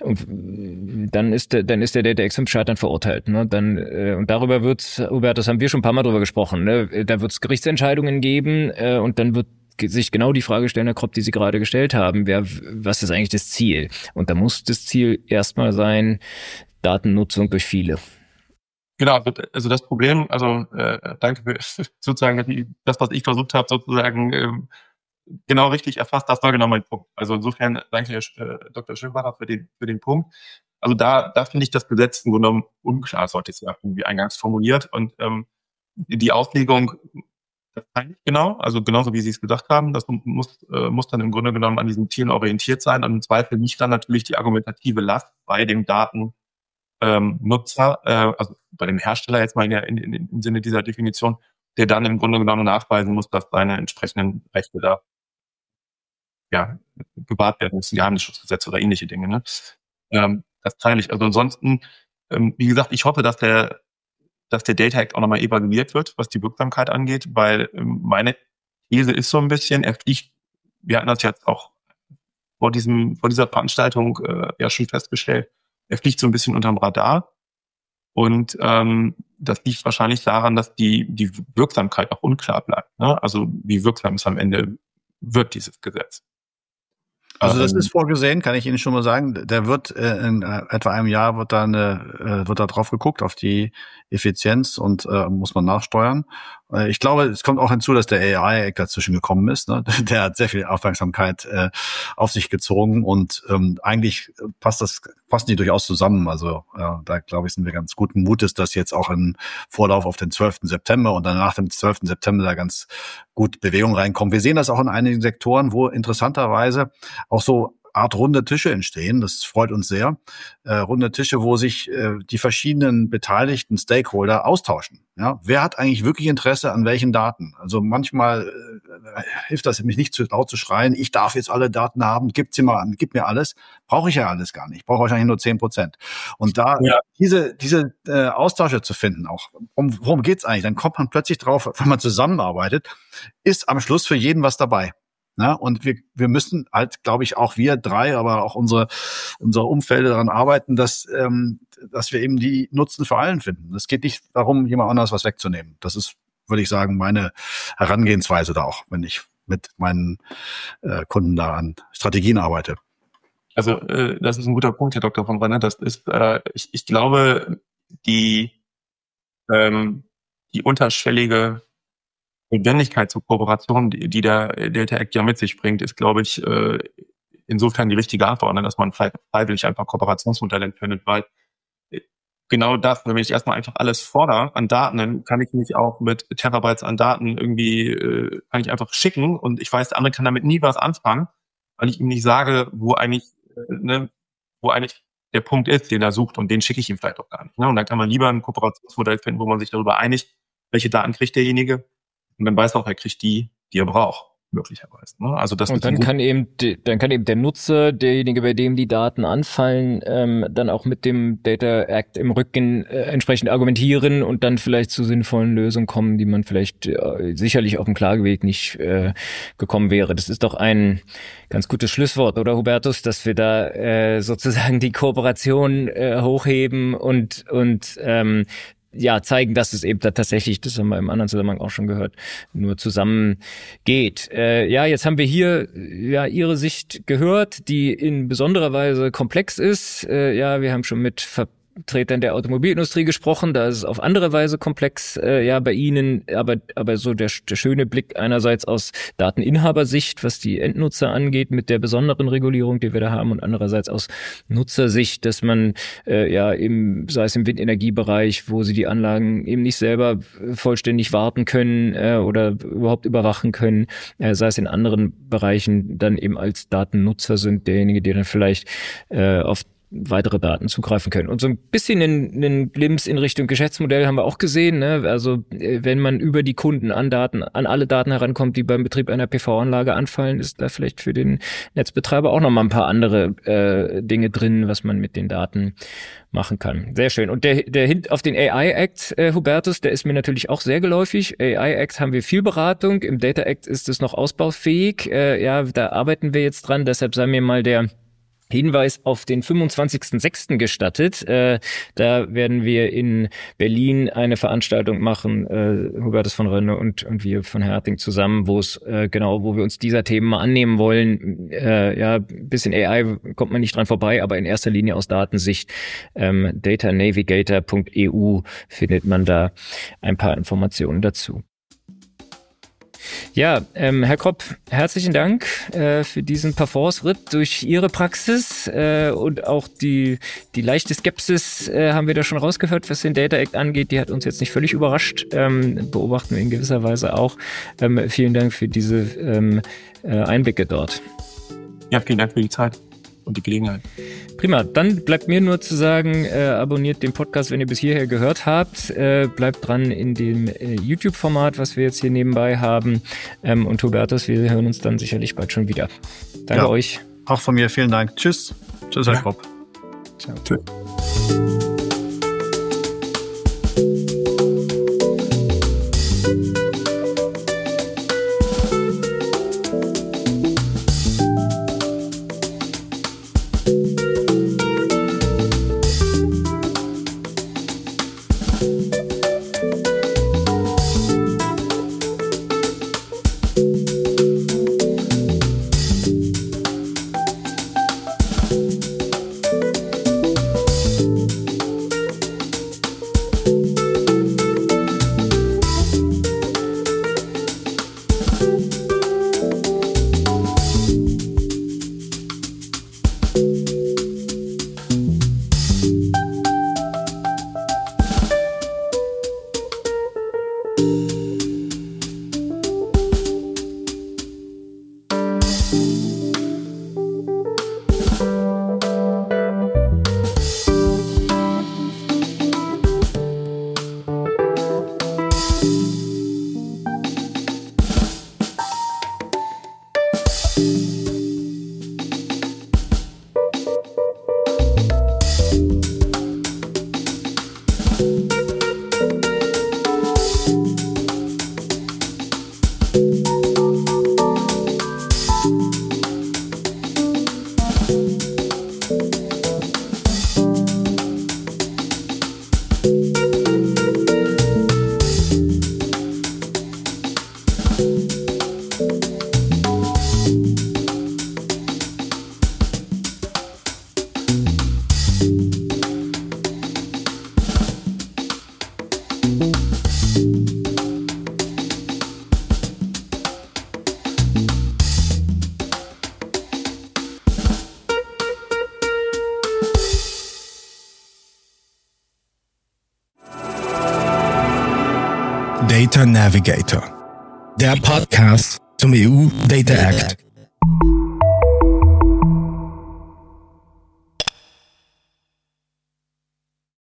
[SPEAKER 2] dann ist der, dann ist der Data Act zum Scheitern verurteilt. Ne? Dann, äh, und darüber wird's, Hubertus, haben wir schon ein paar Mal drüber gesprochen, ne? Da wird's Gerichtsentscheidungen geben, äh, und dann wird sich genau die Frage stellen, Herr Kropp, die Sie gerade gestellt haben, wer, was ist eigentlich das Ziel? Und da muss das Ziel erstmal sein, Datennutzung durch viele.
[SPEAKER 3] Genau, also das Problem, also äh, danke für sozusagen die, das, was ich versucht habe, sozusagen äh, genau richtig erfasst, das war genau mein Punkt. Also insofern danke Herr äh, Doktor Schönbacher für den, für den Punkt. Also da, da finde ich das Gesetz im Grunde genommen unklar, sollte ich sagen, irgendwie eingangs formuliert, und ähm, die Auslegung, das kann ich genau, also genauso wie Sie es gesagt haben, das muss, äh, muss dann im Grunde genommen an diesen Zielen orientiert sein, und im Zweifel nicht dann natürlich die argumentative Last bei dem Datennutzer, ähm, äh, also bei dem Hersteller jetzt mal in der, in, in, im Sinne dieser Definition, der dann im Grunde genommen nachweisen muss, dass seine entsprechenden Rechte da ja gewahrt werden müssen, Geheimnisschutzgesetz oder ähnliche Dinge. Ne? Ähm, das teile ich. Also ansonsten, ähm, wie gesagt, ich hoffe, dass der dass der Data Act auch nochmal evaluiert wird, was die Wirksamkeit angeht, weil ähm, meine These ist so ein bisschen, er fliegt, wir hatten das jetzt auch vor diesem, vor dieser Veranstaltung äh, ja schon festgestellt, er fliegt so ein bisschen unterm Radar, und ähm, das liegt wahrscheinlich daran, dass die die Wirksamkeit auch unklar bleibt. Ne? Also wie wirksam es am Ende wird, dieses Gesetz.
[SPEAKER 4] Also das ist vorgesehen, kann ich Ihnen schon mal sagen. Der wird äh, in äh, etwa einem Jahr wird da eine, äh, wird da drauf geguckt auf die Effizienz, und äh, muss man nachsteuern. Äh, ich glaube, es kommt auch hinzu, dass der A I Act dazwischen gekommen ist. Ne? Der hat sehr viel Aufmerksamkeit äh, auf sich gezogen, und ähm, eigentlich passt das passen die durchaus zusammen. Also äh, da glaube ich, sind wir ganz guten Mutes, dass jetzt auch im Vorlauf auf den zwölften September und dann nach dem zwölften September da ganz gut Bewegung reinkommt. Wir sehen das auch in einigen Sektoren, wo interessanterweise auch so Art runde Tische entstehen. Das freut uns sehr. Äh, runde Tische, wo sich äh, die verschiedenen beteiligten Stakeholder austauschen. Ja, wer hat eigentlich wirklich Interesse an welchen Daten? Also manchmal äh, hilft das mich nicht zu laut zu schreien, ich darf jetzt alle Daten haben, gib sie mal an, gib mir alles. Brauche ich ja alles gar nicht. Ich brauche wahrscheinlich nur zehn Prozent. Und da ja. diese diese äh, Austausche zu finden, auch um, worum geht's eigentlich? Dann kommt man plötzlich drauf, wenn man zusammenarbeitet, ist am Schluss für jeden was dabei. Ja, und wir, wir müssen halt, glaube ich, auch wir drei, aber auch unsere, unsere Umfelder daran arbeiten, dass, ähm, dass wir eben die Nutzen für allen finden. Es geht nicht darum, jemand anderes was wegzunehmen. Das ist, würde ich sagen, meine Herangehensweise da auch, wenn ich mit meinen äh, Kunden da an Strategien arbeite.
[SPEAKER 3] Also äh, das ist ein guter Punkt, Herr Doktor von Brenner. Das ist, äh, ich, ich glaube, die, ähm, die unterschwellige Notwendigkeit zur Kooperation, die, die der Data Act ja mit sich bringt, ist, glaube ich, äh, insofern die richtige Antwort, ne, dass man freiwillig einfach Kooperationsmodelle findet, weil genau das, wenn ich erstmal einfach alles fordere an Daten, dann kann ich mich auch mit Terabytes an Daten irgendwie, äh, kann ich einfach schicken, und ich weiß, der andere kann damit nie was anfangen, weil ich ihm nicht sage, wo eigentlich, äh, ne, wo eigentlich der Punkt ist, den er sucht, und den schicke ich ihm vielleicht auch gar nicht. Ne? Und dann kann man lieber ein Kooperationsmodell finden, wo man sich darüber einigt, welche Daten kriegt derjenige. Und dann weiß auch, er kriegt die, die er braucht, möglicherweise. Ne? Also das
[SPEAKER 2] und dann kann eben, dann kann eben der Nutzer, derjenige, bei dem die Daten anfallen, ähm, dann auch mit dem Data Act im Rücken äh, entsprechend argumentieren und dann vielleicht zu sinnvollen Lösungen kommen, die man vielleicht äh, sicherlich auf dem Klageweg nicht äh, gekommen wäre. Das ist doch ein ganz gutes Schlusswort, oder Hubertus, dass wir da äh, sozusagen die Kooperation äh, hochheben und und ähm, ja, zeigen, dass es eben da tatsächlich, das haben wir im anderen Zusammenhang auch schon gehört, nur zusammen geht. Äh, ja, jetzt haben wir hier ja Ihre Sicht gehört, die in besonderer Weise komplex ist. Äh, ja, wir haben schon mit Ver Vertretern der Automobilindustrie gesprochen, da ist es auf andere Weise komplex, äh, ja, bei Ihnen, aber, aber so der, der schöne Blick einerseits aus Dateninhabersicht, was die Endnutzer angeht, mit der besonderen Regulierung, die wir da haben, und andererseits aus Nutzersicht, dass man, äh, ja, im, sei es im Windenergiebereich, wo Sie die Anlagen eben nicht selber vollständig warten können, äh, oder überhaupt überwachen können, äh, sei es in anderen Bereichen, dann eben als Datennutzer sind derjenige, der dann vielleicht, äh, auf weitere Daten zugreifen können. Und so ein bisschen einen, einen Glimpse in Richtung Geschäftsmodell haben wir auch gesehen, ne? Also wenn man über die Kunden an Daten, an alle Daten herankommt, die beim Betrieb einer P V-Anlage anfallen, ist da vielleicht für den Netzbetreiber auch nochmal ein paar andere äh, Dinge drin, was man mit den Daten machen kann. Sehr schön. Und der, der Hint auf den A I Act, äh, Hubertus, der ist mir natürlich auch sehr geläufig. A I Act haben wir viel Beratung. Im Data Act ist es noch ausbaufähig. Äh, ja, da arbeiten wir jetzt dran. Deshalb sei mir mal der Hinweis auf den fünfundzwanzigsten sechsten gestattet. Äh, da werden wir in Berlin eine Veranstaltung machen, äh, Hubertus von Rönne und, und wir von Herting zusammen, wo es äh, genau, wo wir uns dieser Themen mal annehmen wollen. Äh, ja, ein bisschen A I kommt man nicht dran vorbei, aber in erster Linie aus Datensicht. Ähm, datanavigator punkt e u findet man da ein paar Informationen dazu. Ja, ähm, Herr Kropp, herzlichen Dank äh, für diesen Parforce-Ritt durch Ihre Praxis äh, und auch die, die leichte Skepsis äh, haben wir da schon rausgehört, was den Data Act angeht. Die hat uns jetzt nicht völlig überrascht, ähm, beobachten wir in gewisser Weise auch. Ähm, vielen Dank für diese ähm, äh, Einblicke dort.
[SPEAKER 3] Ja, vielen Dank für die Zeit und die Gelegenheit.
[SPEAKER 2] Prima, dann bleibt mir nur zu sagen, äh, abonniert den Podcast, wenn ihr bis hierher gehört habt. Äh, bleibt dran in dem äh, YouTube-Format, was wir jetzt hier nebenbei haben. Ähm, und Hubertus, wir hören uns dann sicherlich bald schon wieder. Danke
[SPEAKER 4] ja,
[SPEAKER 2] euch.
[SPEAKER 4] Auch von mir vielen Dank. Tschüss. Tschüss, Herr ja. Kropp.
[SPEAKER 2] Ciao.
[SPEAKER 3] Tschüss.
[SPEAKER 1] Data Navigator, der Podcast zum E U Data Act.